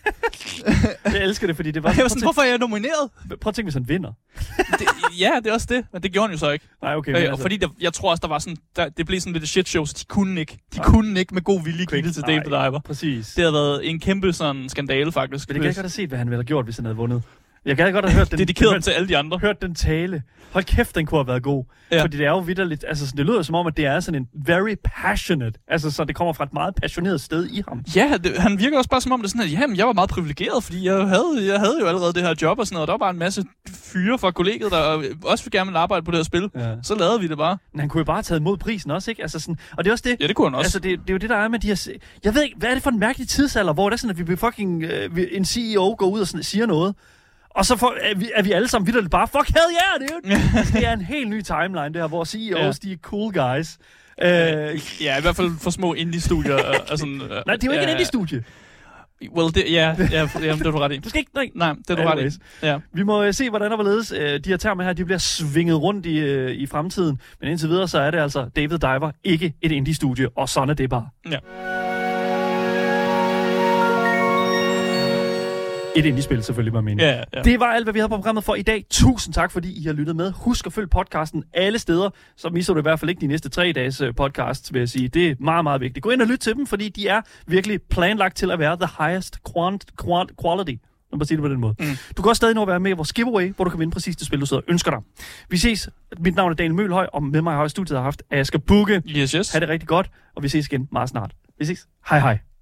Jeg elsker det, fordi det var... Jeg var sådan, hvorfor er jeg nomineret? Prøv at tænke, hvis han vinder. det, ja, det er også det, men det gjorde han jo så ikke. Nej, okay. Øh, altså. Fordi der, jeg tror også, der var sådan, der, det blev sådan lidt et shit show, så de kunne ikke. De Nej. kunne ikke med god vilje give det til David Diver. Præcis. Det havde været en kæmpe sådan skandale, faktisk. Men det kan jeg godt have set, hvad han ville have gjort, hvis han havde vundet. Jeg kan godt have hørt den... Dedikeret den, til alle de andre. Hørt den tale. Hold kæft, den kunne have været god. Ja. Fordi det er jo vitterligt... Altså, sådan, det lyder som om, at det er sådan en very passionate... Altså, så det kommer fra et meget passioneret sted i ham. Ja, det, han virker også bare som om, det er sådan, at jamen, jeg var meget privilegeret, fordi jeg havde, jeg havde jo allerede det her job og sådan noget, og der var bare en masse fyre fra kollegiet, der også gerne ville arbejde på det her spil. Ja. Så lavede vi det bare. Men han kunne jo bare have taget imod prisen også, ikke? Altså sådan... Og det er også det... Ja, det kunne han også. Altså, det, det er jo det, der er med de her... Jeg ved ikke, hvad er det for en mærkelig tidsalder, hvor det er sådan, at vi fucking... Uh, en C E O går ud og sådan, siger noget, og så får, er, vi, er vi alle sammen vitterligt bare, fuck hell yeah, dude! Altså, det er en helt ny timeline, det her, hvor C E O's, ja. de er cool guys. Uh, ja, i hvert fald for små indie-studier. og sådan, uh, nej, det er jo ikke uh, en indie-studie. Well, det, ja, ja, ja, det er du ret i. Du skal ikke, nej. Nej, det er du ret i. Ja. Vi må uh, se, hvordan der var ledes. Uh, de her termer her, de bliver svinget rundt i, uh, i fremtiden. Men indtil videre, så er det altså David Diver, ikke et indie-studie, og sådan er det bare. Ja. Et indie-spil selvfølgelig, var meningen. Ja, ja. Det var alt, hvad vi havde på programmet for i dag. Tusind tak, fordi I har lyttet med. Husk at følge podcasten alle steder, så misser du i hvert fald ikke de næste tre dages podcast, vil jeg sige. Det er meget, meget vigtigt. Gå ind og lyt til dem, fordi de er virkelig planlagt til at være the highest quant, quant, quality. Lad mig sige det på den måde. Mm. Du kan også stadig nå at være med i vores giveaway, hvor du kan vinde præcis det spil, du sidder og ønsker dig. Vi ses. Mit navn er Daniel Mølhøj, og med mig har jeg studiet har haft Asger Bugge. Yes, yes. Ha' det rigtig godt, og vi ses igen meget snart. Vi ses. Hej, hej.